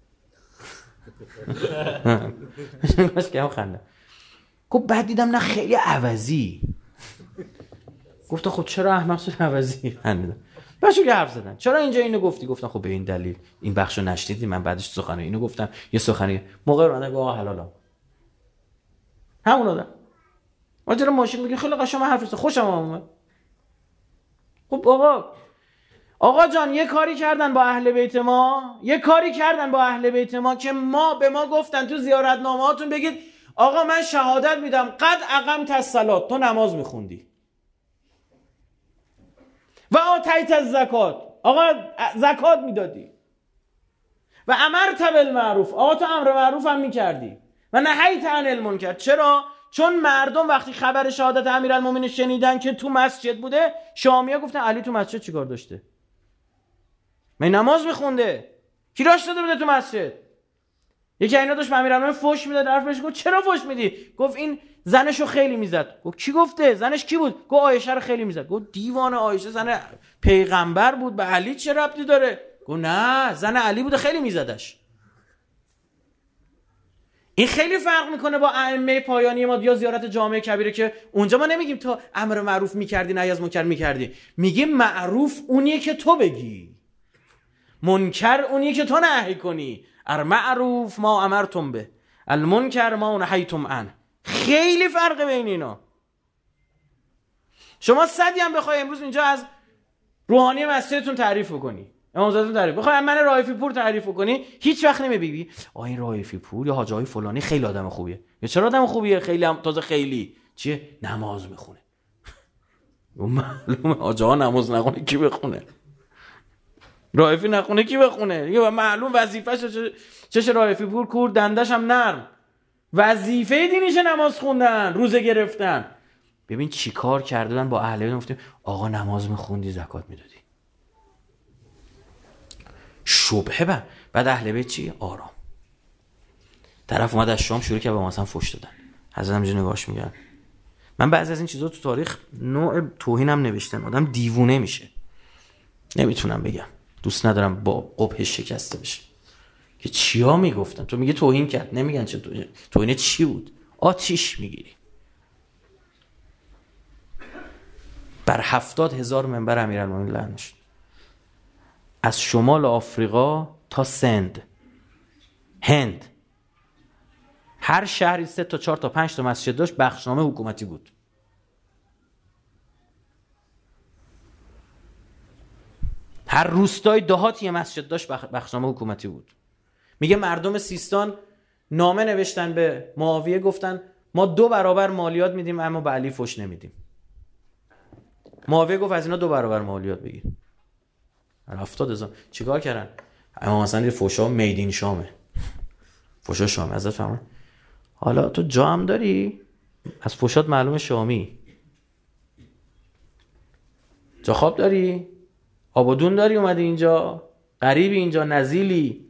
مش که خنده. گفت بعد دیدم نه خیلی عوضی. گفتم خب چرا احمق شد عوضی؟ خندیدم. باشو که حرف زدن چرا اینجا اینو گفتی؟ گفتم خب به این دلیل این بخشو نشنیدی، من بعدش سخنرانی اینو گفتم، یه سخنرانی موقع رو گفت آقا حلالا همون آدم ماجرا ماشین میگه خیلی قشنگ حرف زد، خوشم اومد. خب آقا جان یه کاری کردن با اهل بیت ما، یه کاری کردن با اهل بیت ما که به ما گفتن تو زیارتنامه هاتون بگید آقا من شهادت میدم قد اقمت الصلاه، تو نماز میخوندی و آتیت الزکات، آقا زکات میدادی و امرت بالمعروف، آقا تو امر معروف هم میکردی و نهیت عن المنکر. چرا؟ چون مردم وقتی خبر شهادت امیرالمومنین شنیدن که تو مسجد بوده، شامی‌ها گفتن علی تو مسجد چیکار داشته؟ من نماز میخونده، کی راش داده بوده تو مسجد؟ یکی اینا داشت به امیرالمومنین فحش میداد، حرفش گفت چرا فحش میدی؟ گفت این زنشو خیلی میزد. گفت کی گفته؟ زنش کی بود؟ گفت عایشه رو خیلی میزد. گفت دیوانه، عایشه زن پیغمبر بود، به علی چه ربطی داره؟ گفت نه زن علی بوده خیلی میزدش. این خیلی فرق میکنه با ائمه پایانی ما یا زیارت جامع کبیره که اونجا ما نمیگیم تو امر معروف میکردی نهی از منکر میکردی، میگیم معروف اونیه که تو بگی، منکر اونیه که تو نهی کنی. المعروف ما امرتم به، المنکر ما نهیتم عنه. خیلی فرق بین اینا. شما صدی هم بخوای امروز اینجا از روحانی مسجدتون تعریف بکنی، امامزادهتون تعریف بخوای من رائفی پور تعریف کنی، هیچ وقت نمیگی این رائفی پور یا حاج آقای فلانی خیلی آدم خوبیه. یا چرا آدم خوبیه؟ خیلی هم تازه خیلی چیه؟ نماز میخونه. معلومه حاج آقا نماز نخونه کی بخونه؟ رائفی نخونه کی بخونه؟ دیگه معلوم وظیفه‌ش چش رائفی پور کور دندش هم نرم. وظیفه دینیشه نماز خوندن، روزه گرفتن. ببین چی کار کردن با اهل بیت. گفتیم آقا نماز میخوندی زکات میدادی. شبهه. بعد اهل بیت چی؟ آرام. طرف اومد از شام شروع کرد به مثلا فحش دادن. حضرت همینجوری نگاهش میگن. من بعضی از این چیزا تو تاریخ نوع توهینم نوشتن، آدم دیوونه میشه. نمیتونم بگم، دوست ندارم با قبحش شکسته بشه که چیا میگفتن. تو میگه توهین کرد، نمیگن چه توهین چی بود. آتیش میگیری. بر 70,000 منبر امیرالمومنین لعن شد، از شمال آفریقا تا سند، هند، هر شهری 3 تا 4 تا 5 تا مسجد داشت، بخشنامه حکومتی بود. هر روستای دهاتی یه مسجد داشت، بخشنامه حکومتی بود. میگه مردم سیستان نامه نوشتن به معاویه، گفتن ما 2 برابر مالیات میدیم اما به علی فحش نمیدیم. معاویه گفت از اینا 2 برابر مالیات بگیر. 70,000 چیکار کردن؟ اما مثلا این فحشا میدین شامه، فحشا شامه. ازت فهمم حالا تو جا هم داری، از فحشات معلومه شامی. جا خواب داری، آبادون داری، اومدی اینجا غریبی، اینجا نزیلی.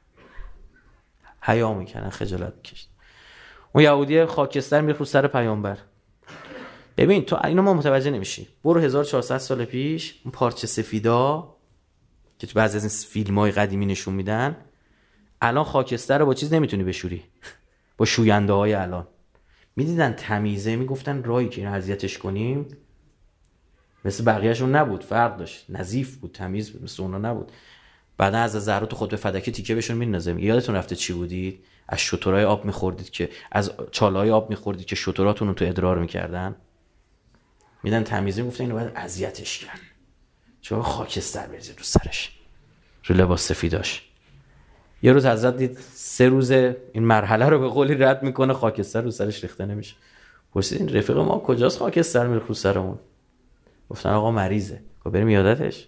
حیا میکنن، خجالت میکشن. اون یهودی خاکستر میره رو سر پیامبر. ببین تو اینو ما متوجه نمیشی. برو 1400 سال پیش اون پارچه سفیدا که تو بعضی از این فیلم‌های قدیمی نشون میدن، الان خاکستر رو با چیز نمیتونی بشوری، با شوینده های الان. میدیدن تمیزه، میگفتن راهی که اینو اذیتش کنیم. مثل بقیه‌شون نبود، فرق داشت، نظیف بود، تمیز بود، مثل اونا نبود. بعدا از ذرات خود به فدکه تیکه بهشون میندازه. یادتون رفته چی بودید؟ از شترای آب میخوردید که از چاله‌های آب میخوردید که شتراتون رو تو ادرار میکردن. میدن تمیزی، گفتن اینو باید اذیتش کرد، چون خاکستر بریزید رو سرش، رو لباس سفیداش. یه روز حضرت دید 3 روز این مرحله رو به قولی رد میکنه، خاکستر رو سرش ریخته نمیشه. پرسید این رفیق ما کجاست خاکستر میره رو سرمون؟ گفتن آقا مریضه. خب بریم یادتش.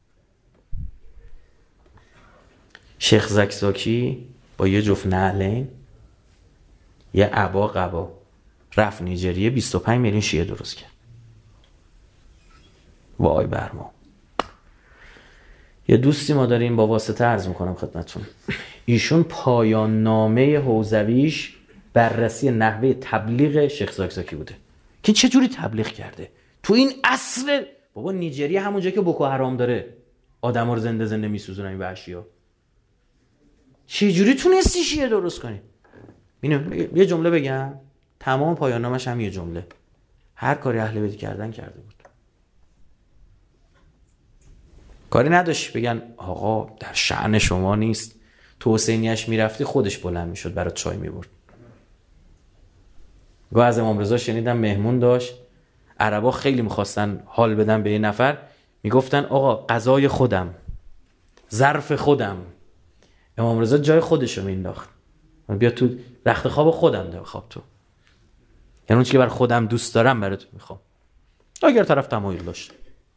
شیخ زکزاکی با یه جفت نعلین، یه قبا رفت نیجریه، 25 میلیون شیعه درست کرد. وای بر ما. یه دوستی ما داریم، با واسطه عرض میکنم خدمتون، ایشون پایان نامه حوزویش بررسی نحوه تبلیغ شیخ زکزاکی بوده که چه جوری تبلیغ کرده تو این عصر. بابا نیجریه همونجا که بوکو حرام داره آدما رو زنده زنده میسوزونن این وحشیا، چه جوری تونستی شیعه درست کنی؟ یه جمله بگم، تمام پایان نامش هم یه جمله: هر کاری اهل بیت کردن کرده بود. کاری نداشت بگن آقا در شأن شما نیست. تو حسینیش میرفتی خودش بلند میشد برات چای میبرد. گاه از امام رضا شنیدم مهمون داشت، عربا خیلی میخواستن حال بدن به یه نفر، میگفتن آقا غذای خودم، ظرف خودم. امام رضا جای خودشو مینداخت، بیا تو رخت خواب خودم ده خواب تو، یعنی اون چیزی که بر خودم دوست دارم برات میخوام. اگر طرف تمایل داشت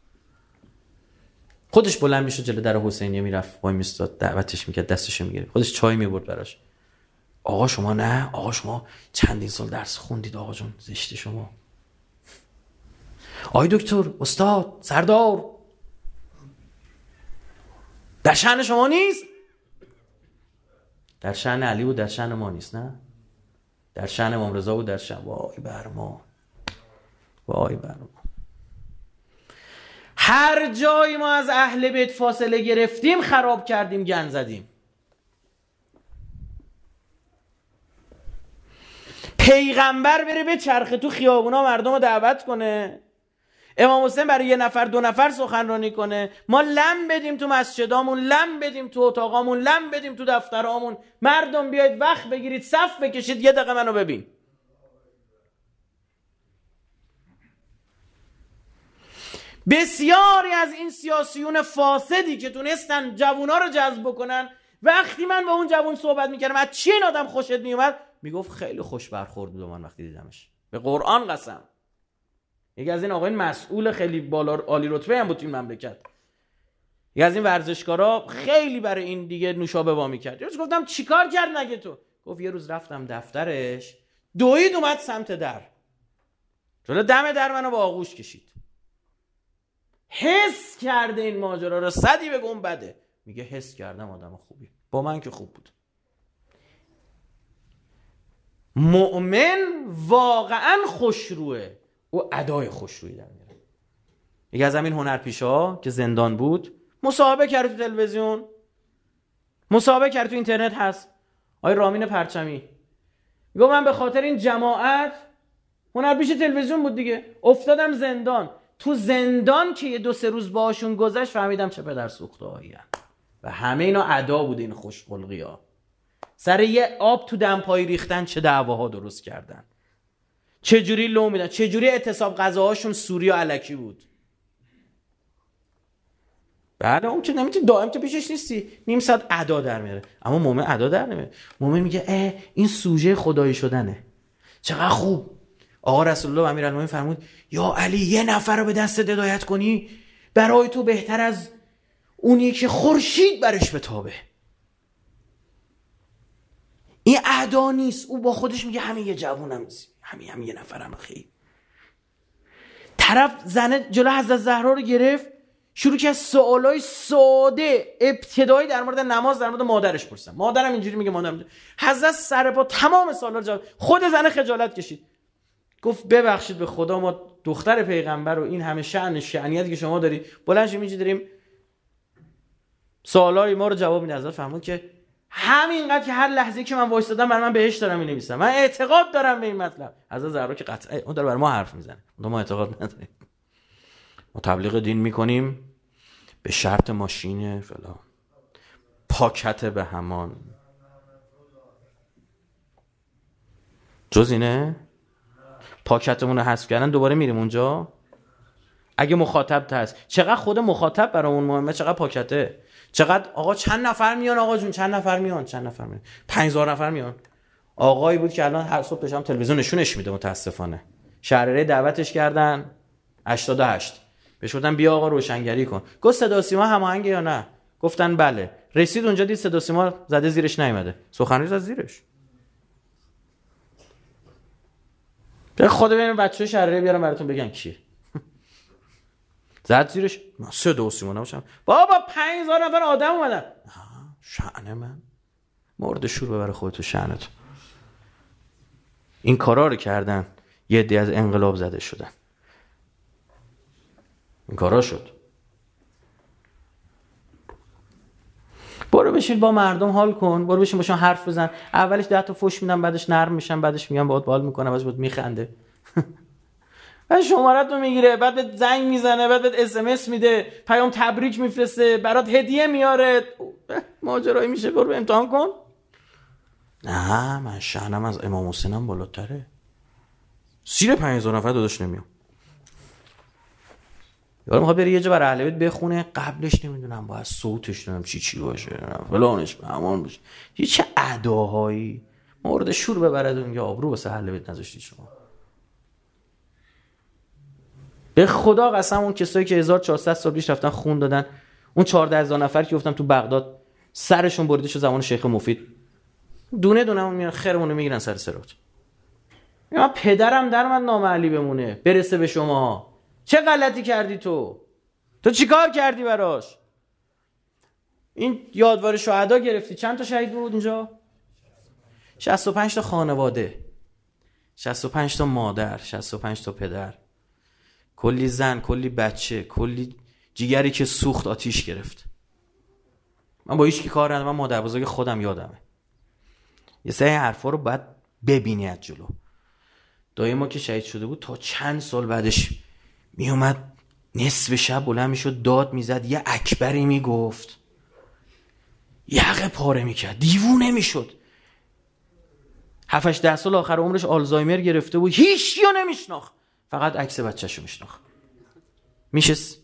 خودش بلند میشد جلوی در حسینیه میرفت، وای میستاد، دعوتش میکرد، دستشو میگرفت، خودش چای میبرد براش. آقا شما نه، آقا شما چندین سال درس خوندید آقا جون، زشت شما. آی دکتر، استاد، سردار، در شأن شما نیست. در شأن علی بود، در شأن ما نیست. نه در شأن امام رضا بود، در شأن. وای بر ما، وای بر ما. هر جایی ما از اهل بیت فاصله گرفتیم خراب کردیم، گند زدیم. پیغمبر بره به چرخه تو خیابونا مردم رو دعوت کنه، امام حسین برای 1 نفر 2 نفر سخنرانی کنه، ما لم بدیم تو مسجدامون، لم بدیم تو اتاقامون، لم بدیم تو دفترامون، مردم بیاید وقت بگیرید، صف بکشید، 1 دقیقه منو ببین. بسیاری از این سیاسیون فاسدی که تونستن جوونا رو جذب بکنن، وقتی من با اون جوون صحبت میکردم از چی این آدم خوشت میومد، میگفت خیلی خوش برخورد بود من وقتی دیدمش، به قرآن قسم. یکی از این آقایون مسئول خیلی بالا عالی رتبه هم بود این مملکت، یکی از این ورزشکارا خیلی برای این دیگه نوشابه وا میکرد. یه روز گفتم چیکار کرد نگه تو؟ گفت یه روز رفتم دفترش، دوید اومد سمت در، جلو دم در منو با آغوش کشید، حس کرده این ماجرا رو، 100 بگم بده، میگه حس کردم آدم خوبی، با من که خوب بود. مؤمن واقعا خوشروه، او ادای خوشرویی در میاره. یکی از همین هنرپیشه‌ها که زندان بود مصاحبه کرد تو تلویزیون، مصاحبه کرد تو اینترنت هست، آقای رامین پرچمی میگه من به خاطر این جماعت، هنرپیشه تلویزیون بود دیگه، افتادم زندان. تو زندان که 2-3 روز باهاشون گذشت فهمیدم چه پدر سوخته هایی و همه اینا ادا بود. این خوشخلقی ها سر یه آب تو دمپایی ریختن چه دعواها درست کردن، چه جوری لو میدن، چه جوری اعتصاب غذاهاشون سوری و الکی بود. بعد اون که نمیتونی دائم تو پیشش نیستی، نیم ساعت ادا در میاره، اما مومن ادا در نمیاره. مومن میگه این سوژه خدایی شدنه، چقدر خوب. آقا رسول الله امیرالمومنین فرمود یا علی 1 نفر رو به دست هدایت کنی برای تو بهتر از اونی که خورشید برش بتابه. این ادا نیست، او با خودش میگه همین یه جوونم، همین 1 نفرم خیلی. طرف زنه جلو حضرت زهرا رو گرفت، شروع کرد سوالای ساده ابتدایی در مورد نماز در مورد مادرش پرسیدن. مادرم اینجوری میگه، مادرم. حضرت سر پا تمام سوالا رو جواب. خود زنه خجالت کشید، گفت ببخشید به خدا ما دختر پیغمبر رو این همه شأنیتی که شما داری بلند شیم اینجوری داریم سوالای ما رو جواب میده. حضرت فرمود که همینقدر که هر لحظه‌ای که من وایسادم برای من بهش دارم می‌نویسم، من اعتقاد دارم به این مطلب. حضرت زهرا که قطعا اون داره برای ما حرف میزنه، ما اعتقاد نداریم. ما تبلیغ دین میکنیم به شرط ماشین فلان، پاکت به همان، جز اینه. پاکتمون رو حذف کردن دوباره میریم اونجا. اگه مخاطب هست. چقدر خود مخاطب برامون مهمه، چقدر پاکته، چقدر آقا چند نفر میان، آقا جون چند نفر میان، 5000 نفر میان. آقایی بود که الان هر صبح داشتم تلویزیون نشونش میده، متاسفانه شهرره دعوتش کردن 88 بهش گفتن بیا آقا روشنگری کن. گفت صدا سیما هماهنگه یا نه؟ گفتن بله. رسید اونجا دید صدا سیما زده زیرش نیومده، سخنرانی زد زیرش. به خدا ببینید بچه‌ها شهرره بیارم براتون بگم کیه. زد زیرش صدا سیما نباشم بابا 5000 نفر آدم اومدن. شأن من مرد شور ببره خودتو شأنتو. این کارا رو کردن، یه عده از انقلاب زده شدن، این کارا شد. برو بشین با مردم حال کن، برو بشین باشون حرف بزن. اولش 10 تا فوش میدن، بعدش نرم میشن، بعدش میگن باهات بال میکنم، بعدش باهات میخنده. بعد شمارت رو میگیره، بعد بهت زنگ میزنه، بعد بهت SMS میده، پیام تبریک میفرسته، برات هدیه میاره. ماجرایی میشه. برو امتحان کن. نه من شأنم از امام حسینم بالاتره. سیر 5000 نفر داداش نمیام. یارو میخواد بره یه جا برای اهل بیت بخونه، قبلش نمیدونم باید صوتش نمیدونم چی باشه، فلانش همان باشه. یه چه اداهایی مورد شور ببرد اون، یا آبرو واسه اهل بیت نذاشتید شما. به خدا قسم اون کسایی که 1400 سال پیش رفتن خون دادن، اون 14000 نفر که گفتم تو بغداد سرشون بریده شد زمان شیخ مفید، دونه دونه میان خیرمون رو میگیرن سر صراط. یا پدرم در من نام علی بمونه برسه به شما. چه غلطی کردی تو چیکار کردی براش؟ این یادوار شهدا گرفتی، چند تا شهید بود اینجا؟ 65 تا خانواده، 65 تا مادر، 65 تا پدر، کلی زن، کلی بچه، کلی جیگری که سوخت آتیش گرفت. من با هیچ کی کار ندارم، من مادر بزرگ خودم یادمه. یه سری حرفا رو باید ببینی از جلو. دایی ما که شهید شده بود تا چند سال بعدش می اومد نصف شب بلند میشد داد میزد، یه اکبری میگفت، یقه پاره میکرد، دیوونه میشد. 7-10 سال آخر عمرش آلزایمر گرفته بود، هیچ کیو نمیشناخت، فقط عکس بچه‌شو میشناخت. میشست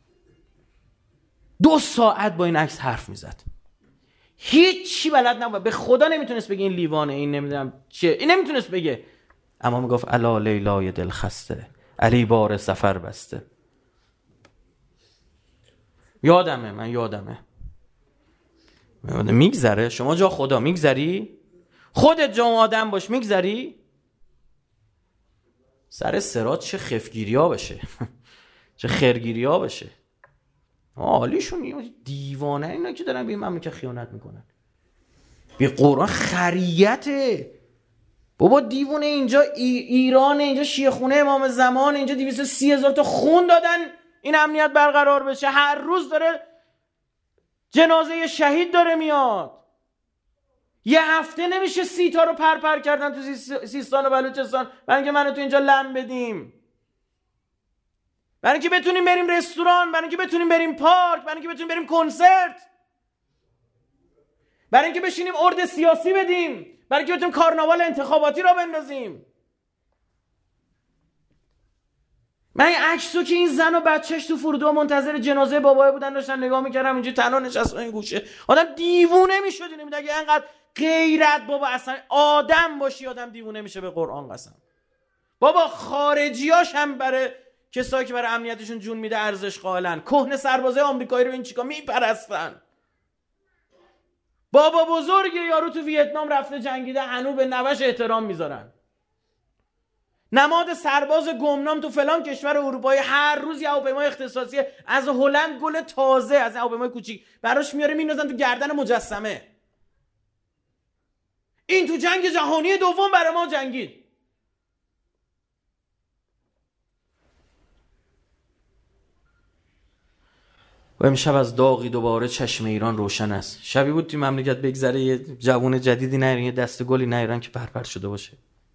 2 ساعت با این عکس حرف میزد، هیچی بلد نبود. به خدا نمیتونست بگه این لیوانه، این نمیدونم چیه، این نمیتونست بگه. اما میگفت الا لیلای دل خسته، علی بار سفر بسته. یادمه، من یادمه. میگذره. شما جا خدا میگذری؟ خودت جا آدم باش میگذری؟ سر صراط چه خفگیری ها بشه چه خرگیری ها بشه. حالیشون دیوانه اینا که دارن به این مملکت خیانت میکنن. بی قرآن خریته بابا، دیوونه. اینجا ایران، اینجا شیعه خونه امام زمان، اینجا 230,000 تا خون دادن این امنیت برقرار بشه. هر روز داره جنازه شهید داره میاد. یه هفته نمیشه 30 تا رو پر کردن تو سیستان و بلوچستان برای اینکه منو تو اینجا لم بدیم، برای اینکه بتونیم بریم رستوران، برای اینکه بتونیم بریم پارک، برای اینکه بتونیم بریم کنسرت، برای اینکه بشینیم ارد سیاسی بدیم، برای اینکه بتونیم کارناوال انتخاباتی را بندازیم. من این عکسو که این زن و بچهش تو فرودگاه منتظر جنازه بابای بودن داشتن نگاه میکردم، اینجا تنها نشسته این گوشه، آدم دیوونه میشد. اینو میگه اینقدر غیرت بابا، اصلا آدم باشی آدم دیوونه میشه. به قرآن قسم بابا، خارجیاش هم برای کسایی که برای امنیتشون جون میده ارزش قائلن. کهنه سربازای آمریکایی رو این چیکار میپرستن. بابا بزرگ یارو تو ویتنام رفته جنگیده، هنوز به نوش احترام میذارن. نماد سرباز گمنام تو فلان کشور اروپایی هر روز یه هواپیمای اختصاصی از هلند گل تازه، از هواپیمای کوچیک براش میاره میندازن تو گردن مجسمه. این تو جنگ جهانی دوم برای ما جنگید. و امشب از داغی دوباره چشم ایران روشن است. شبی بود توی مملکت بگذره یه جوون جدیدی نیارن، یه دست گلی نیارن که پرپر شده باشه.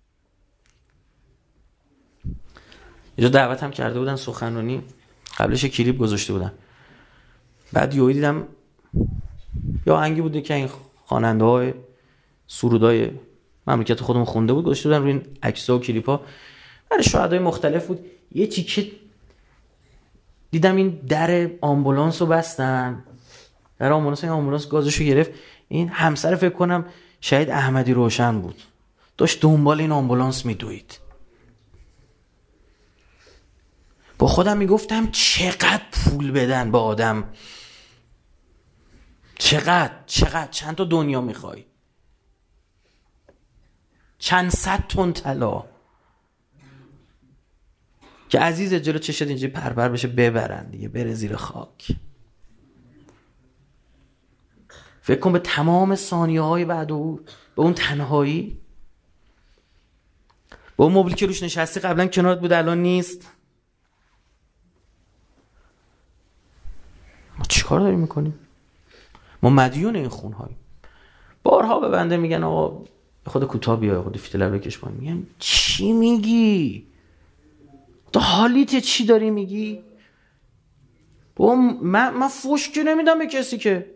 یه جا دعوت هم کرده بودن سخنرانی، قبلش کلیپ گذاشته بودن. بعد یهو دیدم یا آهنگی بوده که این خواننده‌های سرودای مملکت خودمون خونده بود، گذاشته بودن روی این عکس‌ها و کلیپ‌ها. برای شهدای مختلف بود. یه تیکه دیدم این در آمبولانس رو بستن، در آمبولانس گازشو گرفت. این همسر فکر کنم شهید احمدی روشن بود، داشت دنبال این آمبولانس میدوید. با خودم میگفتم چقدر پول بدن با آدم، چقدر چند تا دنیا میخوای، چند صد تن طلا که عزیز جلو چشت اینجوری پرپر بشه ببرن دیگه، بره زیر خاک. فکر کن به تمام ثانیه های بعد او، به اون تنهایی، به اون مبلی که روش نشستی قبلا کنارت بود الان نیست. ما چیکار داریم میکنیم؟ ما مدیون این خونهایی. بارها به بنده میگن آقا خود کوتاه بیا، خود فیتلر بکش پایین. میگم چی میگی؟ تو حالیت چی داری میگی؟ من فوش که نمیدم به کسی که.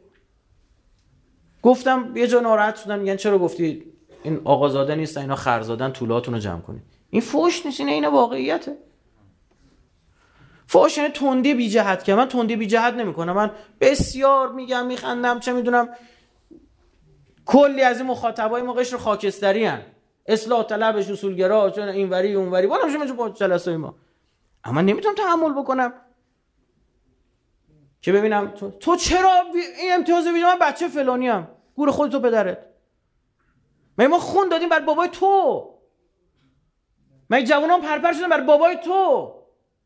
گفتم یه جا ناراحت شدن، میگن چرا گفتی این آقازاده نیستن اینا خرزادن، طولاتون رو جمع کنید. این فوش نیست، این واقعیته. فوش یعنی تندی بی جهت، که من تندی بی جهت نمیکنم. من بسیار میگم میخندم، چه میدونم کلی از این مخاطبای ما قشر خاکستری ان، اصلاح طلبش، اصولگرا، چون اینوری اونوری، والا میشه با جلسه ما. اما نمیتونم تحمل بکنم که ببینم تو چرا این امتیاز ویژه، من بچه فلانی ام، گور خودتو پدرت. ما خون دادیم بر بابای تو، من جوانان پرپر شدن بر بابای تو.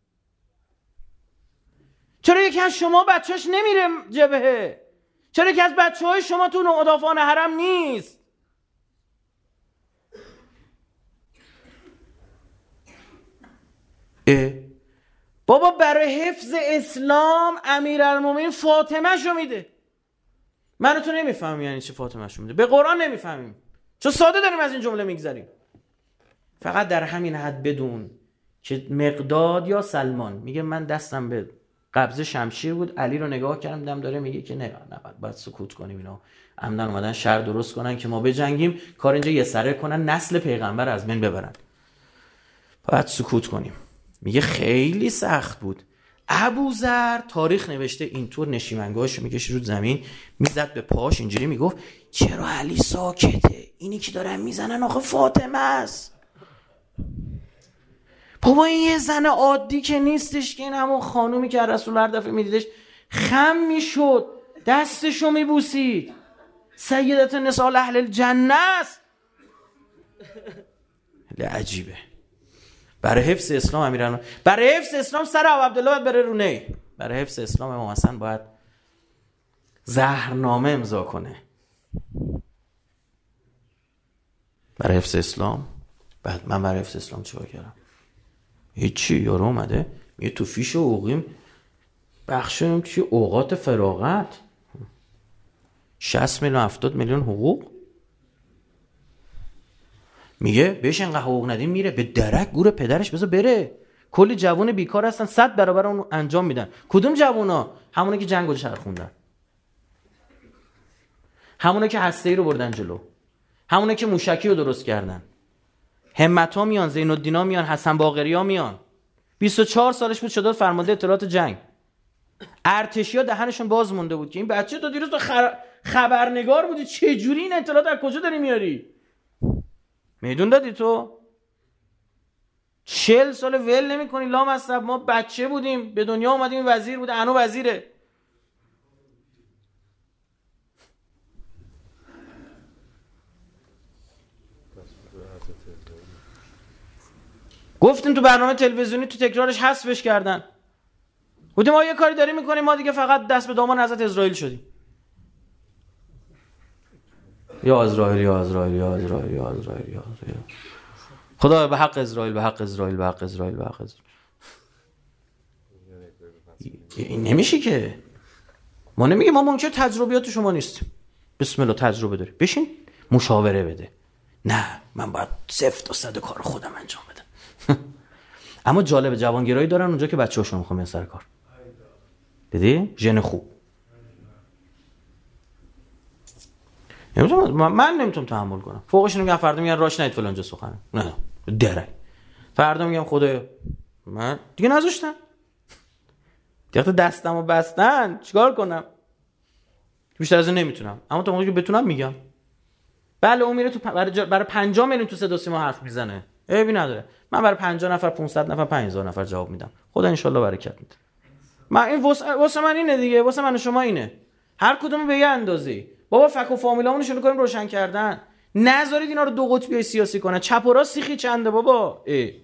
چرا یکی از شما بچه‌اش نمیره جبهه؟ چرا یکی از بچه‌های شما تو مدافعان حرم نیست؟ بابا برای حفظ اسلام امیرالمومنین فاطمه شو میده. من تو نمیفهمم یعنی چی فاطمه شو میده، به قرآن نمیفهمیم، چون ساده داریم از این جمله میگذریم. فقط در همین حد بدون که مقداد یا سلمان میگه من دستم به قبضه شمشیر بود، علی رو نگاه کردم دیدم داره میگه که نه باید سکوت کنیم، اینا عمدن اومدن شر درست کنن که ما بجنگیم، کار اینجا یه سره کنن، نسل پیغمبر از بین ببرن، باید سکوت کنیم. میگه خیلی سخت بود. ابوذر تاریخ نوشته اینطور نشیمنگاهش میکشه رو زمین، میزد به پاش اینجوری میگفت چرا علی ساکته؟ اینی که دارن میزنن آخه فاطمه است. بابا این یه زن عادی که نیستش که این همون خانومی که رسول هر دفعه میدیدش خم میشد، دستشو میبوسید، سیدت نساء اهل الجنه است. عجیبه. برای حفظ اسلام امیرالمومنین، برای حفظ اسلام سر ابو عبدالله باید بره رو نی. برای حفظ اسلام امام حسن باید زهرنامه امضا کنه. برای حفظ اسلام. بعد من برای حفظ اسلام چیکار کردم؟ هیچی. یارو اومده میگه تو فیش حقوقیم بخشم چی اوقات فراغت 60 میلیون 70 میلیون حقوق، میگه بهش اینقدر حقوق ندیم میره به درک گور پدرش، بذار بره. کلی جوون بیکار هستن 100 برابر اون انجام میدن. کدوم جوونا؟ همونا که جنگو چرخوندن، همونا که هسته‌ای رو بردن جلو، همونا که موشکی رو درست کردن. همتا میان، زین الدینا میان، حسن باقریا میان. 24 سالش بود شده فرمانده اطلاعات جنگ. ارتشیا دهنشون باز مونده بود که این بچه تو دیروز تو خبرنگار بودی، چه جوری این اطلاعات از کجا داری میاری؟ میدون دادی تو 40 سال ول نمی‌کنی لامصب. ما بچه بودیم به دنیا اومدیم، وزیر بوده، انو وزیره. گفتیم تو برنامه تلویزیونی تو تکرارش حذفش کردن. گفتیم ما یه کاری داریم میکنیم، ما دیگه فقط دست به دامان حضرت اسرائیل شدیم. یا اسرائیل یا اسرائیل یا اسرائیل یا اسرائیل یا اسرائیل. خدا به حق اسرائیل، به حق اسرائیل، به حق اسرائیل، به حق اسرائیل. این نمیشه که. ما نمیگیم ما منکر تجربیات شما نیستیم. بسم الله تجربه داری، بشین مشاوره بده. نه من باید سفت و صد کار خودم انجام بدم. اما جالب جوانگرایی دارن اونجا که بچه‌هاشون میخوام سر کار. دیدی؟ ژن خوب. من نمیتونم تحمل کنم. فوقش میگم فردا میگن راش نید فلان جا سخنه. نه درک. فردا میگم خدایا من دیگه نذاشتم. وقتی دستمو بستن چیکار کنم؟ بیشتر از این نمیتونم. اما تا موقعی که بتونم میگم. بله اون میره تو برای 50 میلیون تو صدا سیما حرف میزنه. عیبی نداره. من برای 50 نفر 500 نفر 5000 نفر جواب میدم. خدا ان شاءالله برکت میده. من این واسه من اینه دیگه، واسه من و شما اینه. هر کدوم به یه اندازه‌ای. بابا فک و فامیلامون شروع کنیم روشن کردن. نذارید اینا رو دو قطبی سیاسی کنن. چپ و راست سیخی چنده بابا.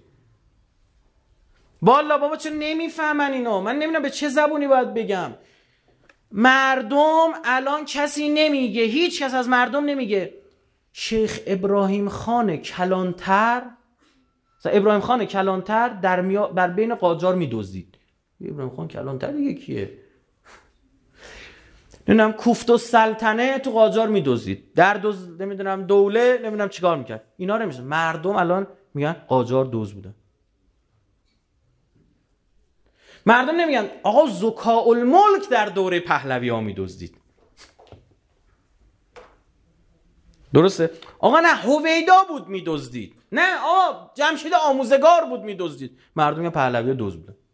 والا بابا چرا نمیفهمن اینو؟ من نمیدونم به چه زبونی باید بگم. مردم الان کسی نمیگه، هیچ کس از مردم نمیگه شیخ ابراهیم خان کلانتر بر بین قاجار میدزدید. ابراهیم خان کلانتر دیگه کیه؟ نمیدونم کوفت و سلطنه تو قاجار میدزدید، نمیدونم دوله نمیدونم چیکار میکرد. اینا نمیشه. مردم الان میگن قاجار دزد بوده. مردم نمیگن آقا زکاء الملک در دوره پهلوی ها میدزدید. درسته؟ آقا نه هویدا بود میدزدید. نه آقا جمشید آموزگار بود میدزدید. مردم میگن پهلوی ها دزد بودن.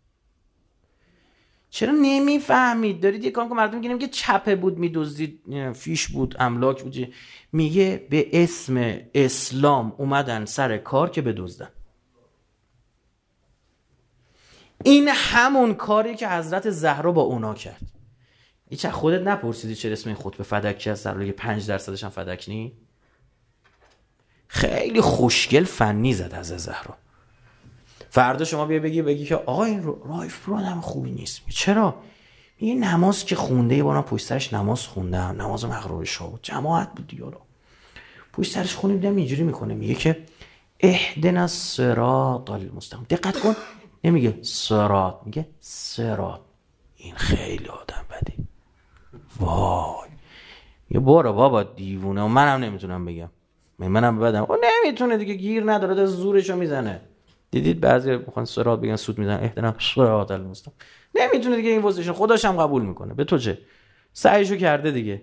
چرا نمیفهمید؟ دارید یه کار که مردم میگن که چپه بود میدزدید، فیش بود، املاک بود. میگه به اسم اسلام اومدن سر کار که بدزدن. این همون کاری که حضرت زهرا با اونا کرد. هیچ خودت نپرسیدی چرا اسم این خطبه فدکی است در حالی که 5% هم فدک نی؟ خیلی خوشگل فنی زد از زهرا. فردا شما بگی که آقا این رایف برو آدم خوبی نیست. چرا؟ میگه نماز که خونده یه بارم پشت سرش نماز خوندم، نماز مغرب شاه بود، جماعت بود دیگه. پشت سرش خوندم اینجوری میکنه، میگه که اهدنا الصراط المستقیم. دقت کن، نمیگه صراط، میگه صراط. این خیلی آدم بدی. وای یه بارا بابا دیوونه. و منم نمیتونم بگم، منم بدم. او نمیتونه دیگه، گیر نداره، از زورشو میزنه. دیدید بعضی میخوان صراط بگن سود میزنن، اهدنا صراط المستقیم. نمیتونه دیگه این وضعشون. خودش هم قبول میکنه. به تو چه؟ سعیشو کرده دیگه.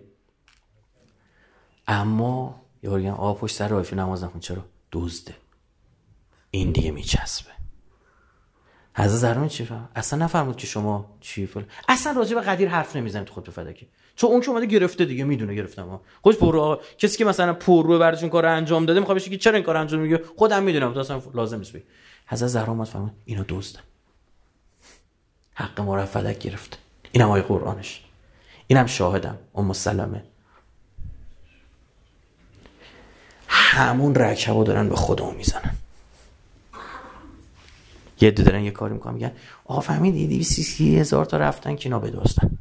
اما یه بار میگن آقا پشت سر رایفی نماز نخون. چرا؟ دزده. این دیگه میچسبه. حضرت زهرا چی فهم؟ اصلا نفرمود که شما چی فلان. اصلا راجع به قدیر حرف نمیزنیم تو خطبه فدکی، چون اون که اومده گرفته دیگه، میدونه گرفتم ها. خودش پررو. کسی که مثلا پررو براشون کار انجام داده میخواد بشه که چرا این کار انجام میگه، خودم میدونم تو اصلا لازم نیست بگی. حضرت زهرا اومد فهمید اینو دزدن، حق ما رو فدک گرفت. اینم آیه قرآنش، اینم شاهدم ام سلمه. همون رکبو دارن به خودمون میزنن. یه عده دارن یه کاری میکنن، میگن آقا فهمیدی 230,000 تا رفتن که اینا بدزدن.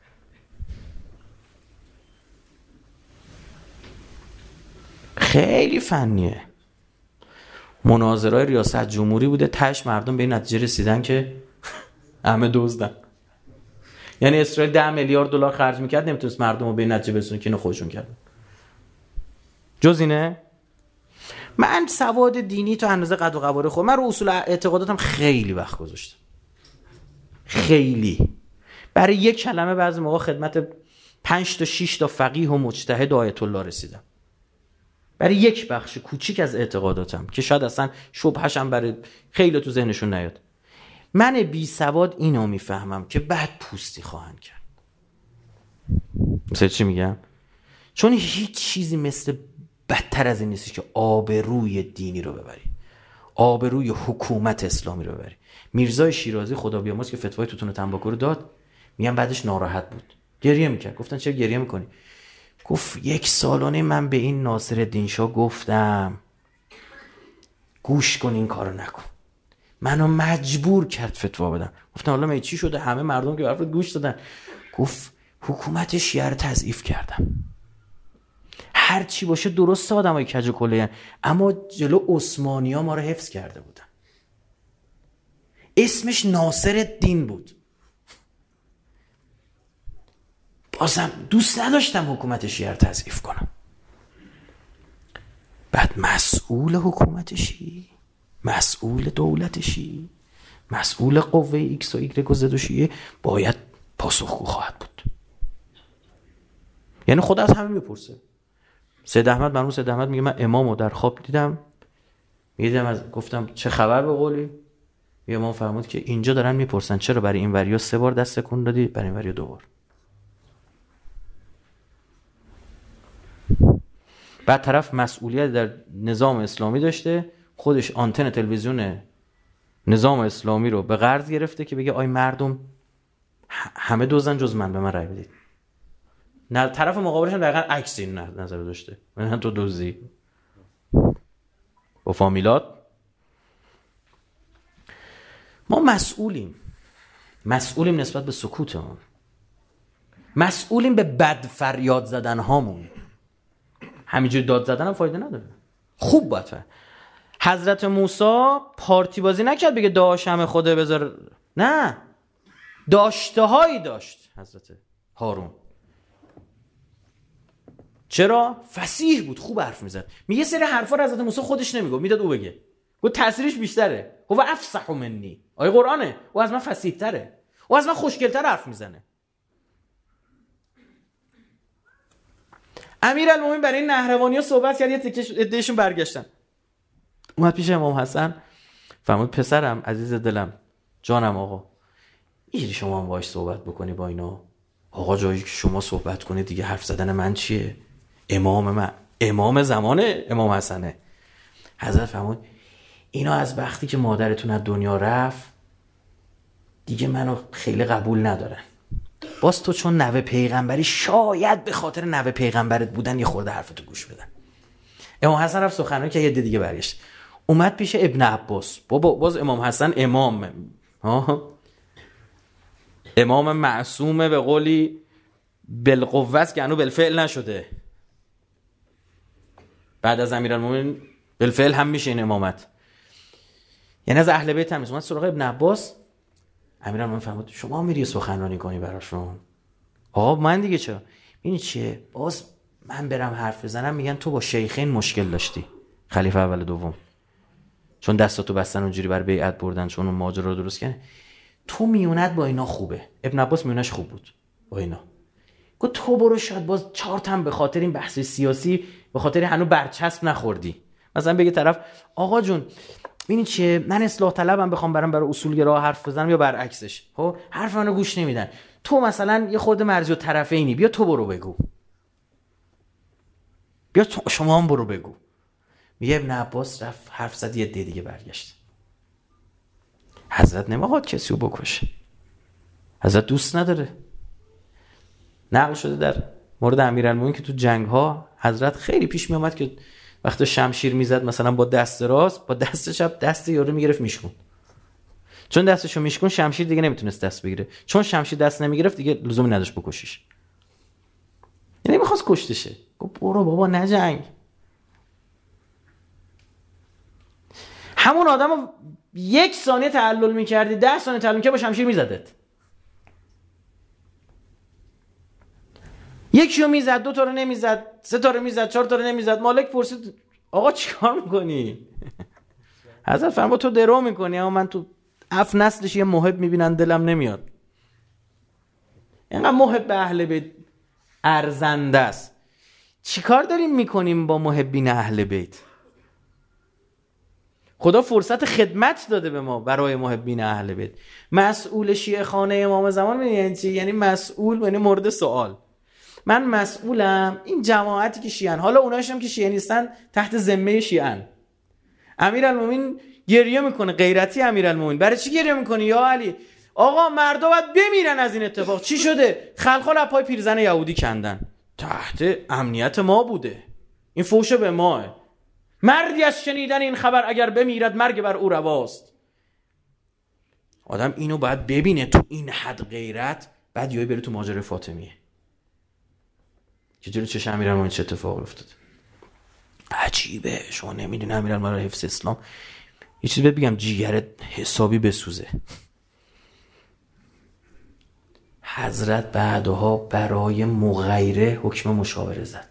خیلی فنیه. مناظرهای ریاست جمهوری بوده، تاش مردم به این نتیجه رسیدن که همه دزدن. یعنی اسرائیل 10 میلیارد دلار خرج میکرد، نمیتونست مردم رو به این نتیجه برسونه که اینو خودشون کردن. جز اینه. من سواد دینی تا اندازه قد و قواره خود، من رو اصول اعتقاداتم خیلی وقت گذاشتم. خیلی. برای یک کلمه بعضی موقع خدمت 5 تا 6 تا فقیه و مجتهد و آیت الله رسیدم. برای یک بخش کوچیک از اعتقاداتم که شاید اصلا شبهشم برای خیلی تو ذهنشون نیاد. من بی سواد اینو میفهمم که بعد پوستی خواهند کرد. مثلا چی میگم؟ چون هیچ چیزی مثل بدتر از این نیست که آبروی دینی رو ببری، آبروی حکومت اسلامی رو ببری. میرزای شیرازی خدا بیامرز که فتوای توتون تنباکو رو داد، میگم بعدش ناراحت بود، گریه میکرد. گفتن چرا گریه میکنی؟ گفت 1 سالانه من به این ناصرالدین شاه گفتم گوش کن این کارو نکن، منو مجبور کرد فتوا بدم. گفتم حالا من چی شده؟ همه مردم که حرفت گوش دادن. گفت حکومت شیعه رو تضعیف کردم. هر چی باشه درسته آدمای کج و کله، اما جلو عثمانی‌ها ما رو حفظ کرده بودن. اسمش ناصرالدین بود. بازم دوست نداشتم حکومت شیعه رو تضعیف کنم. بعد مسئول حکومت شیعه، مسئول دولت شیعه، مسئول قوه ایکس و ایگرگ و زد و شیعه باید پاسخگو خواهد بود. یعنی خدا از همه میپرسه. سید احمد، مرحوم سید احمد میگه من امامو در خواب دیدم، میدیدم از گفتم چه خبر به قولی؟ امام فرمود که اینجا دارن میپرسن چرا برای این وریا 3 بار دست تکون دادی، برای این وریا 2 بار. بعد طرف مسئولیت در نظام اسلامی داشته، خودش آنتن تلویزیون نظام اسلامی رو به قرض گرفته که بگه آی مردم همه دوزن جز من، به من رأی بدید. نه طرف مقابلش هم دقیقاً عکس این نظر داشته، من تو دوزی با فامیلات. ما مسئولیم نسبت به سکوتمون، مسئولیم به بد فریاد زدن هامون. همینجوری داد زدن هم فایده نداره، خوب باید حضرت موسی پارتی بازی نکرد بگه داشتم خدا بذار، نه، داشته هایی داشت حضرت هارون. چرا؟ فصیح بود، خوب حرف میزد. میگه سری حرفا رو حضرت موسی خودش نمیگه، میداد او بگه. گفت تاثیرش بیشتره. هو افصح منی، آیه قرآنه، او از من فصیح تره، او از من خوشگل تر حرف میزنه. امیرالمومنین برای این نهروانی‌ها صحبت کرد، یه تکش ادهشون برگشتن. اومد پیش امام حسن، فرمود پسرم، عزیز دلم، جانم آقا، میگیری شما هم باهاش صحبت بکنی با اینا؟ آقا جایی که شما صحبت کنی دیگه حرف زدن من چیه؟ امام زمان امام حسنه. حضرت فرمود اینا از وقتی که مادرتون از دنیا رفت دیگه منو خیلی قبول ندارن. باز تو چون نوه پیغمبری شاید به خاطر نوه پیغمبرت بودن یه خورده حرفتو گوش بدن. امام حسن رفت سخنرانی که یه دیگه برگشت، اومد پیش ابن عباس. بابا باز امام حسن امام معصومه، به قولی بالقوه است که هنوز بالفعل نشده. بعد از امیرالمومنین بالفعل هم میشه این امامت، یعنی از اهل بیت هم میشه. اومد سراغ ابن عباس، امیرالمومنین فرمود شما میری سخنرانی کنی براشون؟ آقا من دیگه چرا؟ ببین چیه، باز من برم حرف بزنم میگن تو با شیخین مشکل داشتی، خلیفه اول دوم، چون دستاتو بستن اونجوری بر بیعت بردن، چون اون ماجرا رو درست کنه. تو میونت با اینا خوبه. ابن عباس میونش خوب بود با اینا. گفت تو برو، شاید باز 4 تا به خاطر این بحث سیاسی، به خاطر هنوز برچسب نخوردی. مثلا بگه طرف آقا جون ببین چیه، من اصلاح طلبم، بخوام برای اصولگرا حرف بزنم، یا برعکسش، خب حرف منو گوش نمیدن، تو مثلا یه خورده مرجع طرفینی، بیا تو برو بگو، بیا تو شما هم برو بگو. میگه ابن عباس رفت حرف زد، یه دیگه برگشت. حضرت نمیخواد کسی رو بکشه، حضرت دوست نداره. نقل شده در مورد امیرالمومنین که تو جنگ ها حضرت خیلی پیش می اومد که وقتی شمشیر میزد مثلا با دست راست، با دست چپ دست یارو میگرفت میشکون، چون دستشو میشکون شمشیر دیگه نمیتونست دست بگیره، چون شمشیر دست نمیگرفت دیگه لزومی نداشت بکشیش، یعنی میخواست کشته شه. گفت برو بابا نجنگ. همون آدمو 1 ثانیه تعلل میکردی، 10 ثانیه تعلل میکردی، با شمشیر میزدت. یکیو میزد، 2 تا رو نمیزد، 3 تا رو میزد، 4 تا رو نمیزد. مالک پرسید آقا چیکار میکنی؟ حضرت فرمود تو درو میکنی، اما من تو اف نسلش یه محب میبینن دلم نمیاد. اینقدر محب اهل بیت ارزنده است. چیکار داریم میکنیم با محبین اهل بیت؟ خدا فرصت خدمت داده به ما برای محبین اهل بیت. مسئول شیعه خانه امام زمان یعنی چی؟ یعنی مسئول، یعنی مورد سوال. من مسئولم این جماعتی که شیعن، حالا اونایش هم که شیعه نیستن تحت ذمه شیعن. امیرالمومنین گریه میکنه، غیرتی امیرالمومنین. برای چی گریه میکنی یا علی؟ آقا مردا باید بمیرن از این اتفاق. چی شده؟ خلخال از پای پیرزن یهودی کندن، تحت امنیت ما بوده، این فوش به ماه. مردی از شنیدن این خبر اگر بمیرد مرگ بر او رواست. آدم اینو باید ببینه تو این حد غیرت، بعد یهو بره تو ماجرای فاطمیه. چجوری چه امیرالمومنین چه اتفاق افتاد؟ عجیبه. شما نمیدونی امیرالمومنین حفظ اسلام، یه چیزی بهت بگم، جیگرت حسابی بسوزه. حضرت بعدها برای مغیره حکم مشاوره زد.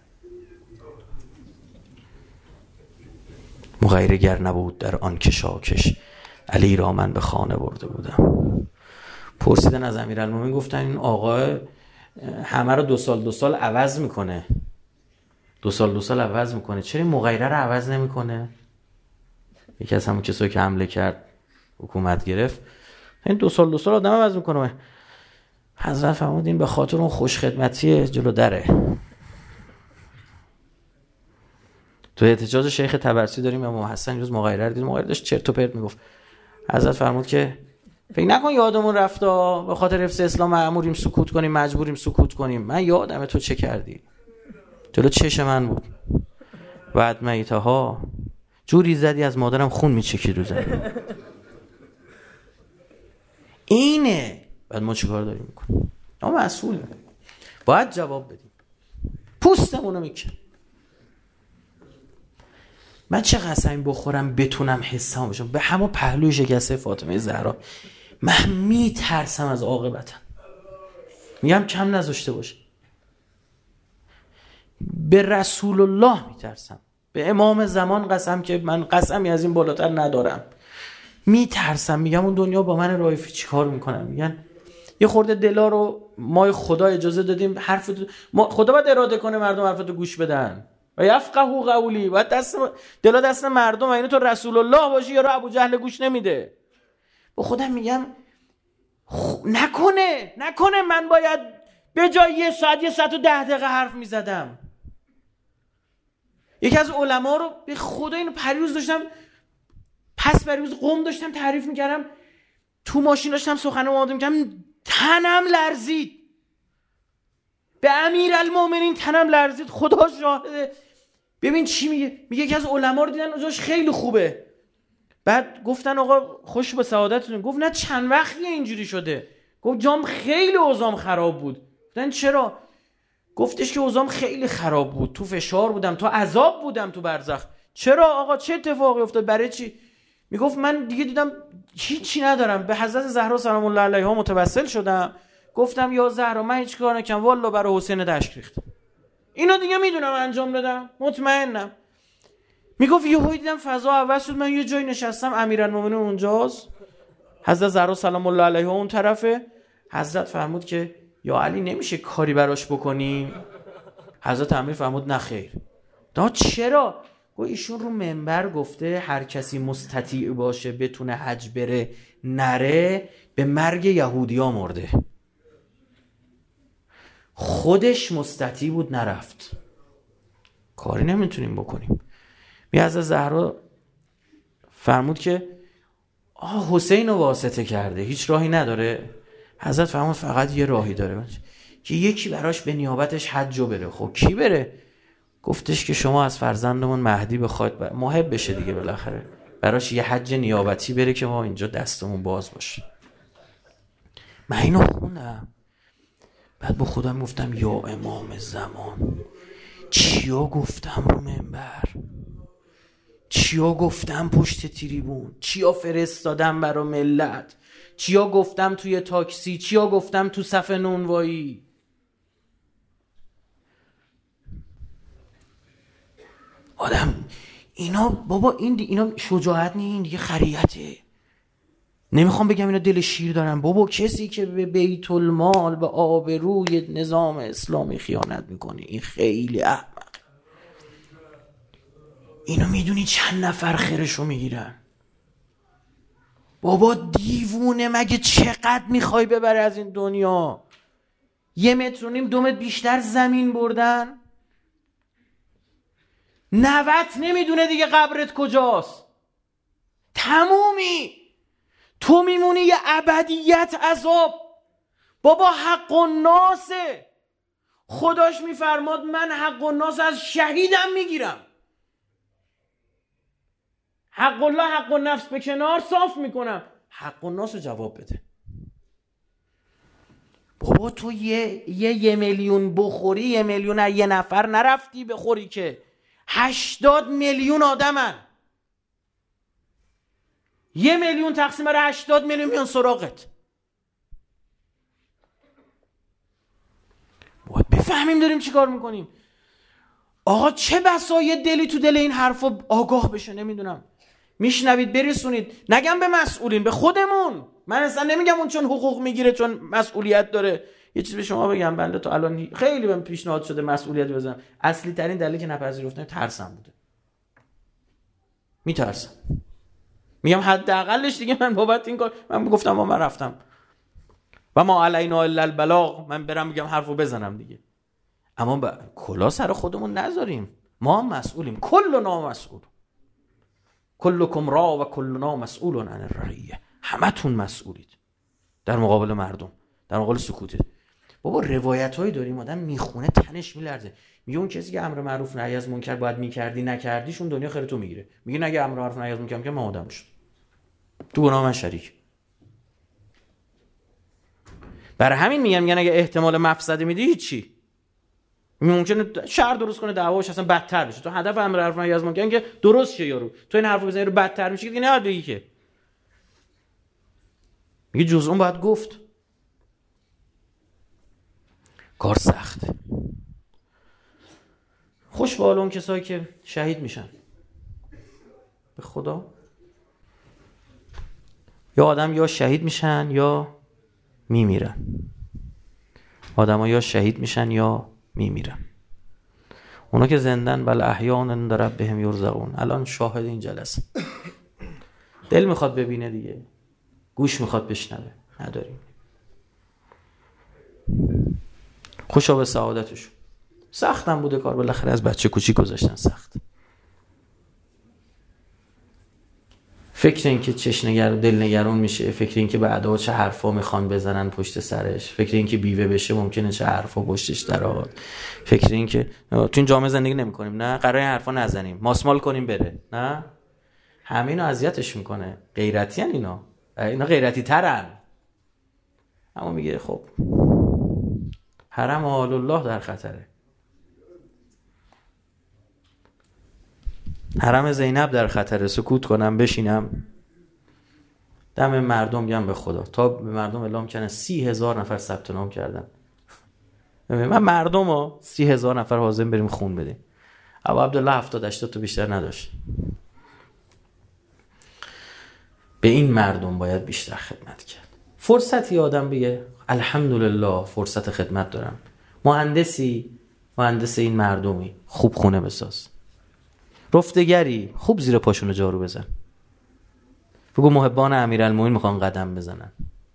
مغیره گر نبود در آن کشاکش، علی را من به خانه برده بودم. پرسیدن از امیرالمومنین، گفتن این آقا همه رو 2 سال عوض میکنه، 2 سال عوض میکنه، چرا مغیره رو عوض نمیکنه؟ یکی از همون کسایی که حمله کرد حکومت گرفت، این 2 سال آدم عوض میکنه. حضرت فرمود این به خاطر اون خوشخدمتی جلو دره. تو احتجاج شیخ طبرسی داریم امام حسن روز مغایره دید، مغایره داشت چرت و پرت میگفت. حضرت فرمود که فکر نکن یادمون رفته به خاطر حفظ اسلام مأموریم سکوت کنیم، مجبوریم سکوت کنیم. من یادم تو چه کردی، جلو چش من بود. بعد میتها جوری زدی از مادرم خون میچکید رو زمین. اینه. بعد ما چیکار داریم میکنیم؟ ما مسئولیم، باید جواب بدیم. پوستمونو میکن. من چه قسمی بخورم بتونم حسام بشم به همون پهلوی شکسته فاطمه زهرا. من میترسم از عاقبتم، میگم کم نذاشته باشه. به رسول الله میترسم، به امام زمان قسم که من قسمی از این بالاتر ندارم. میترسم، میگم اون دنیا با من رایفی چی کار میکنم. میگن یه خورده دلا رو ما خدا اجازه دادیم حرف خدا باید اراده کنه مردم حرفتو گوش بدن و یفقهوا قولی. باید دلا دست مردم و اینو تو رسول الله باشی یا رو ابو جهل گوش نمیده. با خودم میگم نکنه من باید به جای 1 ساعت 110 دقیقه حرف میزدم. یکی از علما رو به خدا اینو پریروز داشتم، پس پریروز قم داشتم تعریف میکردم، تو ماشین داشتم سخن آماده میکردم، تنم لرزید. به امیرالمومنین تنم لرزید، خدا شاهده. ببین چی میگه یکی از علما رو دیدن اوضاعش خیلی خوبه، بعد گفتن آقا خوش به سعادتتون. گفت نه چند وقتیه اینجوری شده. گفت جام خیلی اوضاعم خراب بود. گفتن چرا؟ گفتش که اوضاعم خیلی خراب بود، تو فشار بودم، تو عذاب بودم تو برزخ. چرا آقا چه اتفاقی افتاد؟ برای چی؟ میگفت من دیگه دیدم هیچی ندارم، به حضرت زهرا سلام الله علیها متوسل شدم، گفتم یا زهرا من هیچ کار نکنم، والله برای حسین دشت ریختم، اینو دیگه میدونم انجام دادم، مطمئنم. میگفت یهو دیدم فضا عوض شد، من یه جای نشستم امیرالمومنین اونجاست، حضرت زهرا سلام الله علیها اون طرفه. حضرت فرمود که یا علی نمیشه کاری براش بکنیم؟ حضرت امیر فرمود نه خیر. دا چرا؟ گفت ایشون رو منبر گفته هر کسی مستطیع باشه بتونه حج بره نره، به مرگ یهودیا مرده. خودش مستطیع بود نرفت، کاری نمیتونیم بکنیم. حضرت زهرا فرمود که حسین رو واسطه کرده، هیچ راهی نداره. حضرت فرمود فقط یه راهی داره که یکی براش به نیابتش حج بره. خب کی بره؟ گفتش که شما از فرزندمون مهدی بخواید محب بشه دیگه، بالاخره براش یه حج نیابتی بره که ما اینجا دستمون باز باشه. من اینو خوندم، بعد با خودم گفتم یا امام زمان، چیا گفتم رو منبر، چیا گفتم پشت تریبون، چیا فرستادم برا ملت، چیا گفتم توی تاکسی، چیا گفتم تو صف نونوایی. آدم اینا بابا اینا شجاعت نیست، این دیگه خریته. نمیخوام بگم اینا دل شیر دارن بابا، کسی که به بیت المال به آبروی نظام اسلامی خیانت میکنه این خیلی احمق. اینو میدونی چند نفر خیرشو میگیرن؟ بابا دیوونه مگه چقدر میخوای ببره از این دنیا؟ 1.5 متر 2 متر بیشتر زمین بردن، 90 نمیدونه دیگه قبرت کجاست، تمومی، تو میمونی یه ابدیت عذاب. بابا حق الناسه، خداش میفرماد من حق الناس از شهیدم میگیرم. حق الله حق النفس به کنار صاف میکنم، حق الناس رو جواب بده. بابا تو یه میلیون بخوری، 1 میلیون یه نفر نرفتی بخوری که 80 میلیون آدمن. 1 میلیون تقسیم بر 80 میلیون میان سراغت. باید بفهمیم داریم چی کار میکنیم. آقا چه بسا یه دلی تو دل این حرفا آگاه بشه، نمیدونم میشنوید برسونید. نگم به مسئولین، به خودمون. من اصلا نمیگم اون چون حقوق میگیره چون مسئولیت داره. یه چیز به شما بگم، بنده تا الان خیلی بهم پیشنهاد شده مسئولیت بزنم، اصلی ترین دلیلی که نپذیرفتم ترسم بوده. میگم حداقلش دیگه من بابت این کار من گفتم من رفتم و ما علینا الا البلاغ، من برم میگم حرفو بزنم دیگه. اما کلا سر خودمون نذاریم، ما هم مسئولیم، کلنا مسئول، کلکم را و کلنا مسئول عن الرعیه، همتون مسئولید در مقابل مردم، در مقابل سکوتید. بابا روایتایی داریم آدم میخونه تنش میلرزه، میگه اون کسی که امر معروف نهی از منکر باید میکردی نکردیشون دنیا خیرتو میگیره. میگه نگه امر معروف نهی از منکر که من آدم شد تو گناه من شریک. برای همین میگن اگه احتمال مفسده میدی هیچی، ممکنه شر درست کنه دعواش اصلا بدتر بشه. تو هدف امر معروف نهی از منکر که درست شه یارو، تو این حرفو بزنی رو بدتر میشه دیگه نباید بگی که. میگه جز اون باید گفت. کار سخته. خوش به حال اون کسایی که شهید میشن به خدا. یا آدم یا شهید میشن یا میمیرن. آدم یا شهید میشن یا میمیرن. اونا که زندن بل احیان عند ربهم یرزقون. الان شاهد این جلسه. دل میخواد ببینه دیگه، گوش میخواد بشنوه، نداریم. خوشا به سعادتشون. سختم بوده کار، بالاخره از بچه کوچیک گذاشتن سخت. فکر این که چشنگر و دلنگرون میشه، فکر این که بعدا چه حرفا میخوان بزنن پشت سرش، فکر این که بیوه بشه ممکنه چه حرفا پشتش درآد، فکر این که تو این جامعه زندگی نمی‌کنیم، نه قراره این حرفا نزنیم، ماسمال کنیم بره، نه همینو اذیتش میکنه. غیرتیان اینا غیرتی ترن. اما میگه خب حرم آل الله در خطره، حرم زینب در خطره، سکوت کنم بشینم دم مردم گم به خدا. تا به مردم اعلام کردن 30,000 نفر ثبت نام کردن. من مردم 30,000 نفر حاضر بریم خون بدیم. ابو عبدالله 70-80 تا بیشتر نداشت. به این مردم باید بیشتر خدمت کرد. فرصتی آدم بگه الحمدلله فرصت خدمت دارم. مهندس این مردمی خوب خونه بساز، رفتگری خوب زیر پاشونو جارو بزن، بگو محبان امیرالمومنین میخوان قدم بزنن،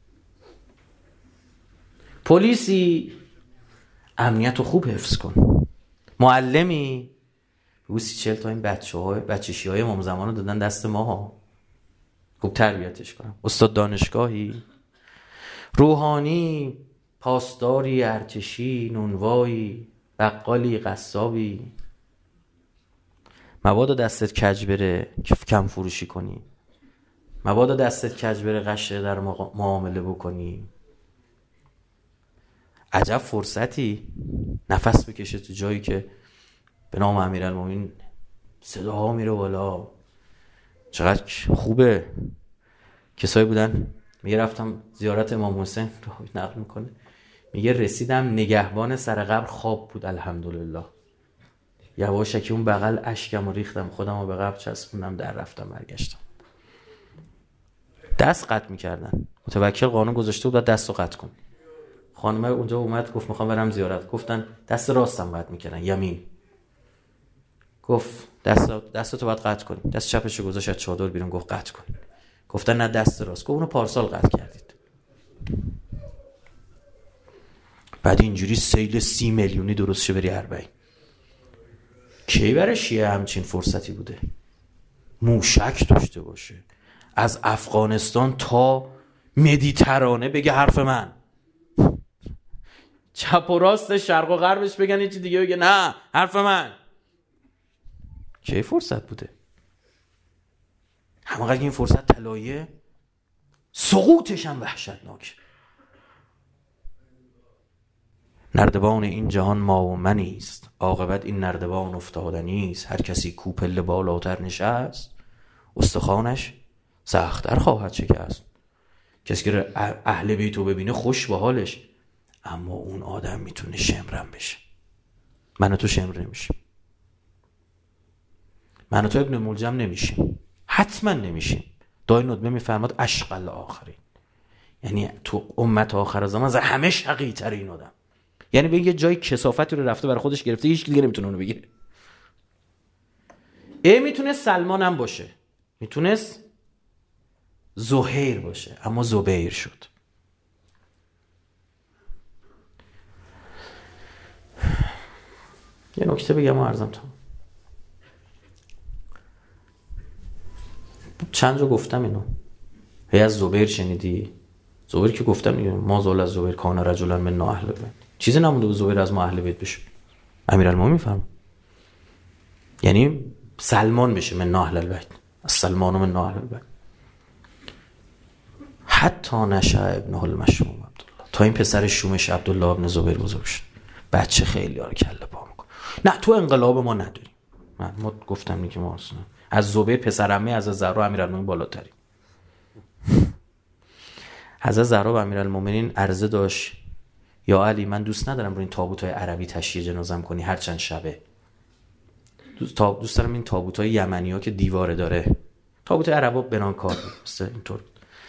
پلیسی امنیتو خوب حفظ کن، معلمی بگو 30-40 تا این بچه‌شیای امام زمانو دادن دست ماها، خوب تربیتش کنم. استاد دانشگاهی، روحانی، پاسداری، ارتشی، نونوایی، بقالی، قصابی، مبادا دستت کج بره کم فروشی کنی، مبادا دستت کج بره قشه در معامله بکنی. عجب فرصتی، نفس بکشه تو جایی که به نام امیرالمومنین صداها میره بالا. چقدر خوبه. کسایی بودن، میگه رفتم زیارت امام حسین رو نقل میکنه، میگه رسیدم نگهبان سر قبر خواب بود الحمدلله، یواشکی اون بغل اشکم و ریختم، خودم رو به قبر چسبوندم، در رفتم برگشتم. دست قطع میکردن، متوکل قانون گذاشته بود دست رو قطع کن. خانمه اونجا اومد گفت میخوام برم زیارت، گفتن دست راستم قطع میکردن، یمین. گفت دستتو باید قطع کنی، دست چپشو گذاشت از چادر بیرون، گفت قطع کن. گفتن نه دست راست. گفت اونو پارسال قطع کردید. بعد اینجوری سیل 30 میلیونی درست شه بری اربعین. کی برای شیعه همچین فرصتی بوده؟ موشک داشته باشه، از افغانستان تا مدیترانه بگه حرف من، چپ و راست شرق و غربش بگن یه چی دیگه بگه نه حرف من. کی فرصت بوده؟ همونقدر این فرصت طلاییه، سقوطش هم وحشتناک. نردبان این جهان ما و منیست، عاقبت این نردبان افتادنیست. هر کسی کو پله بالاتر نشست، استخوانش سخت‌تر خواهد شکست. کسی که اهل بیتو ببینه خوش به حالش، اما اون آدم میتونه شمرم بشه. من و تو شمر نمیشیم، من و تو ابن ملجم نمیشیم، حتما نمیشیم. دای ندبه میفرماد اشقل آخرین، یعنی تو امت آخر زمان از همه شقی ترین آدم. یعنی به یه جای کثافتی رو رفته برای خودش گرفته، هیچ کی دیگه نمیتونه اونو بگیره. میتونه سلمان هم باشه، میتونست زهیر باشه، اما زبیر شد. یه نکته بگم و عرضم تا چند جا گفتم اینو. هی از زبیر شنیدی؟ زبیر که گفتم دیگه، ما زال از زبیر کان رجلا من اهل بیت. چیزی نمونده بود زبیر از ما اهل بیت بشه. امیرالمومنین میفهم، یعنی سلمان بشه من اهل بیت، سلمان من اهل بیت. حتی نشأ ابنه المشوم عبدالله، تا این پسر شومش عبدالله ابن زبیر بزرگ شد. بچه خیلی ها رو کله پا میکنه. نه تو انقلاب ما نداریم. ما گفتم دیگه، ما از زبیر پسر عمه از زهرا امیرالمومنین بالاتریم. حضرت زهرا و امیرالمومنین عرضه داشت یا علی من دوست ندارم رو این تابوت‌های عربی تشییع جنازم کنی هر چند شبه. دوست دارم این تابوت‌های یمنی‌ها که دیواره داره. تابوت عربا بنان کار مثل اینطور.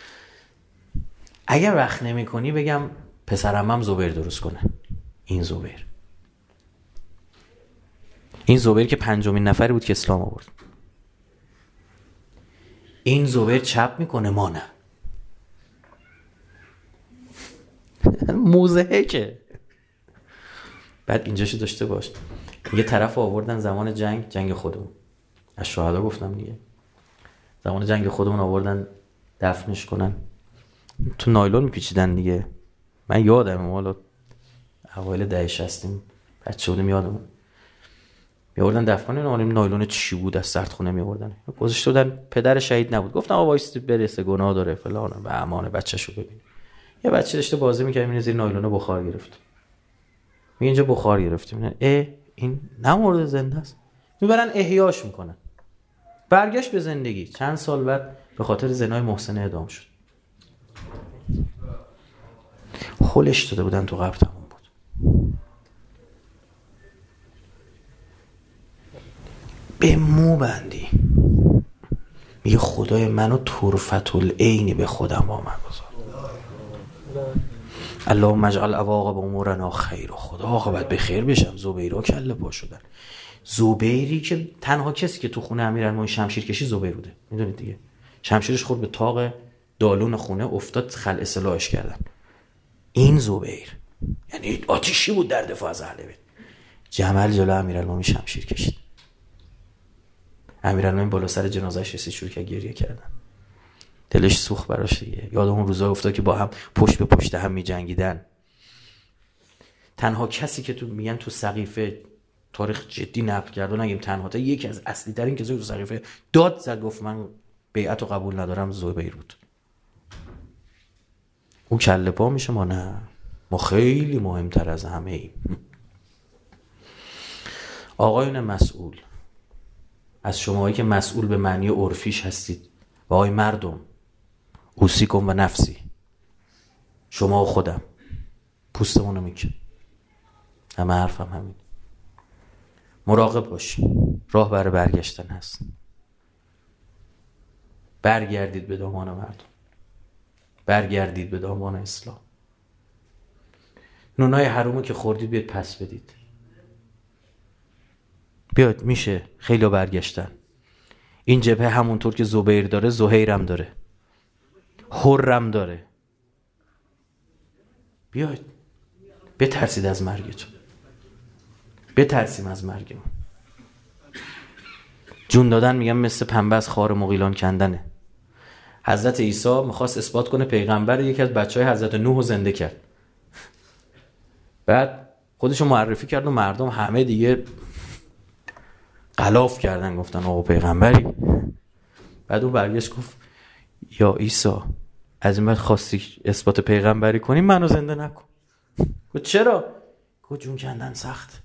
اگر وقت نمی‌کنی بگم پسرمم زبیر درست کنه. این زبیر که پنجمین نفری بود که اسلام آورد. این زبیر چپ میکنه، ما نه. موزهکه. بعد اینجاشو داشته باش، یه طرف آوردن زمان جنگ خودمون، از شهدا گفتم دیگه، زمان جنگ خودمون آوردن دفنش کنن، تو نایلون میپیچیدن دیگه. من یادمه حالا اوایل دهه 60 بچه بودم، یادمه میوردن دفن کنن، اون نایلون چی بود از سردخونه میوردن گذاشته بودن. پدر شهید نبود، گفتم آقا وایس برسه، گناه داره فلان، به امان بچه‌شو ببین. یه بچه داشته بازی می‌کرد، می‌بینه زیر نایلون بخار گرفت. میگه اینجا بخار گرفت. میگه این نمرده، زنده است. میبرن احیاش میکنن. برگشت به زندگی. چند سال بعد به خاطر زنای محسن اعدام شد. خلش داده بودن تو قبر، تموم بود. به مو بندی میگه خدای منو طرفت العینی به خودم با من گذار. اللهم اجعل عواقب امورنا خیر. خدا عاقبت به خیر بشم. زبیرا کله پا شدن. زبیری که تنها کسی که تو خونه امیرالمومنین شمشیر کشی زبیر بوده، میدونید دیگه. شمشیرش خورد به طاق دالون خونه، افتاد، خلع سلاحش کردن. این زبیر یعنی آتیشی بود در دفاع از اهل بیت. جمل جلو امیرالمومنین شمشیر کشید. امیرالمومنین بالا سر جنازه‌اش رسید، شروع کرد گریه کردن. دلش سوخت براش دیگه. یاد اون روزا افتاد که با هم پشت به پشت هم می‌جنگیدن. تنها کسی که تو میگن تو سقیفه تاریخ جدی نقل کرد، و نگیم تنها، تا یکی از اصلی ترین کسایی تو سقیفه داد زد گفت من بیعت رو قبول ندارم، زبیر بود. او کله پا میشه، ما نه، ما خیلی مهمتر از همه ایم. آقایون مسئول، از شماهایی که مسئول به معنی عرفیش هستید، و آقای مردم، اوصیکم و نفسی، شما و خودم، پوستمونو میکن. همه حرفم همین. مراقب باش، راه برای برگشتن هست. برگردید به دامان مردم، برگردید به دامان اسلام. نونای حرومو که خوردید بیاد پس بدید. بیاد، میشه خیلی برگشتن. این جبهه همونطور که زبیر داره، زهیرم داره، حرم داره. بیاید، بترسید از مرگتون، بترسیم از مرگمون. جون دادن میگم مثل پنبه از خار مغیلان کندنه. حضرت عیسی میخواست اثبات کنه پیغمبر، یکی از بچهای حضرت نوح رو زنده کرد. بعد خودشو معرفی کرد و مردم همه دیگه غلاف کردن، گفتن آقا پیغمبری. بعد اون برگشت گفت یا عیسی، از این بعد خواستی اثبات پیغمبری کنی، منو زنده نکن. گفت چرا؟ گفت جون کندن سخت.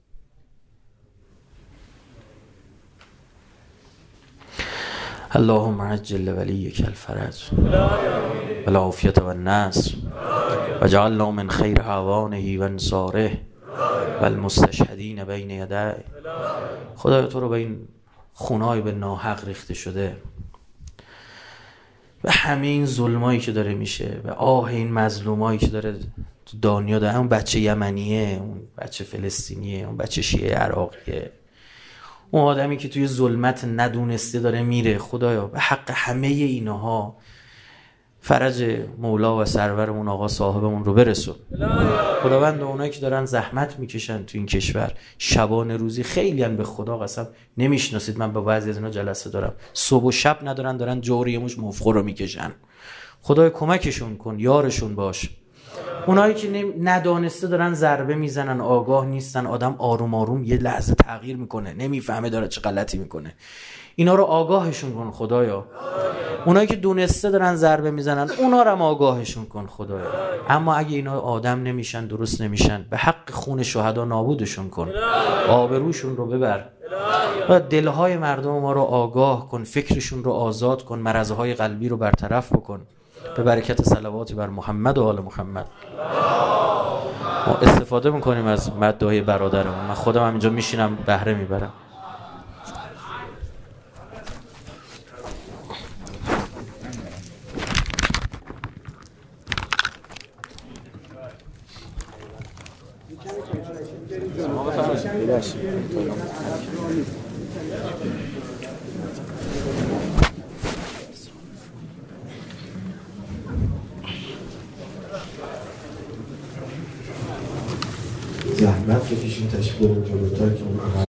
اللهم عجل ولیک الفرج و العافیة و النصر و جعلنا من خیر اعوانه و انصاره و المستشهدین بین یدیه. خدای تو رو به این خونای به ناحق ریخته شده، و همین ظلمایی که داره میشه، و آه این مظلومایی که داره تو دنیا داره، اون بچه یمنیه، اون بچه فلسطینیه، اون بچه شیعه عراقیه، اون آدمی که توی ظلمت ندونسته داره میره. خدایا به حق همه اینها فرج مولا و سرورمون آقا صاحبمون رو برسون. خداوند اونایی که دارن زحمت میکشن تو این کشور شبانه روزی، خیلی هم به خدا قسم نمیشناسید، من با بعضی از اینا جلسه دارم، صبح و شب ندارن، دارن جوری موش مفخر رو میکشن. خدای کمکشون کن، یارشون باش. اونایی که ندانسته دارن ضربه میزنن، آگاه نیستن، آدم آروم آروم یه لحظه تغییر میکنه، نمیفهمه داره چه غلطی میکنه، اینا رو آگاهشون کن خدایا. اونایی که دونسته دارن ضربه میزنن، اونا رو هم آگاهشون کن خدایا. اما اگه اینا آدم نمیشن، درست نمیشن، به حق خون شهدا نابودشون کن، آبروشون رو ببر و دلهای مردم ما رو آگاه کن، فکرشون رو آزاد کن، مرضهای قلبی رو برطرف بکن، به برکت صلواتی بر محمد و آل محمد. ما استفاده میکنیم از مدعای برادرمون، من خودم هم اینجا میشینم بهره میبرم. زحمت بکشین تشریف بریم جلوتر که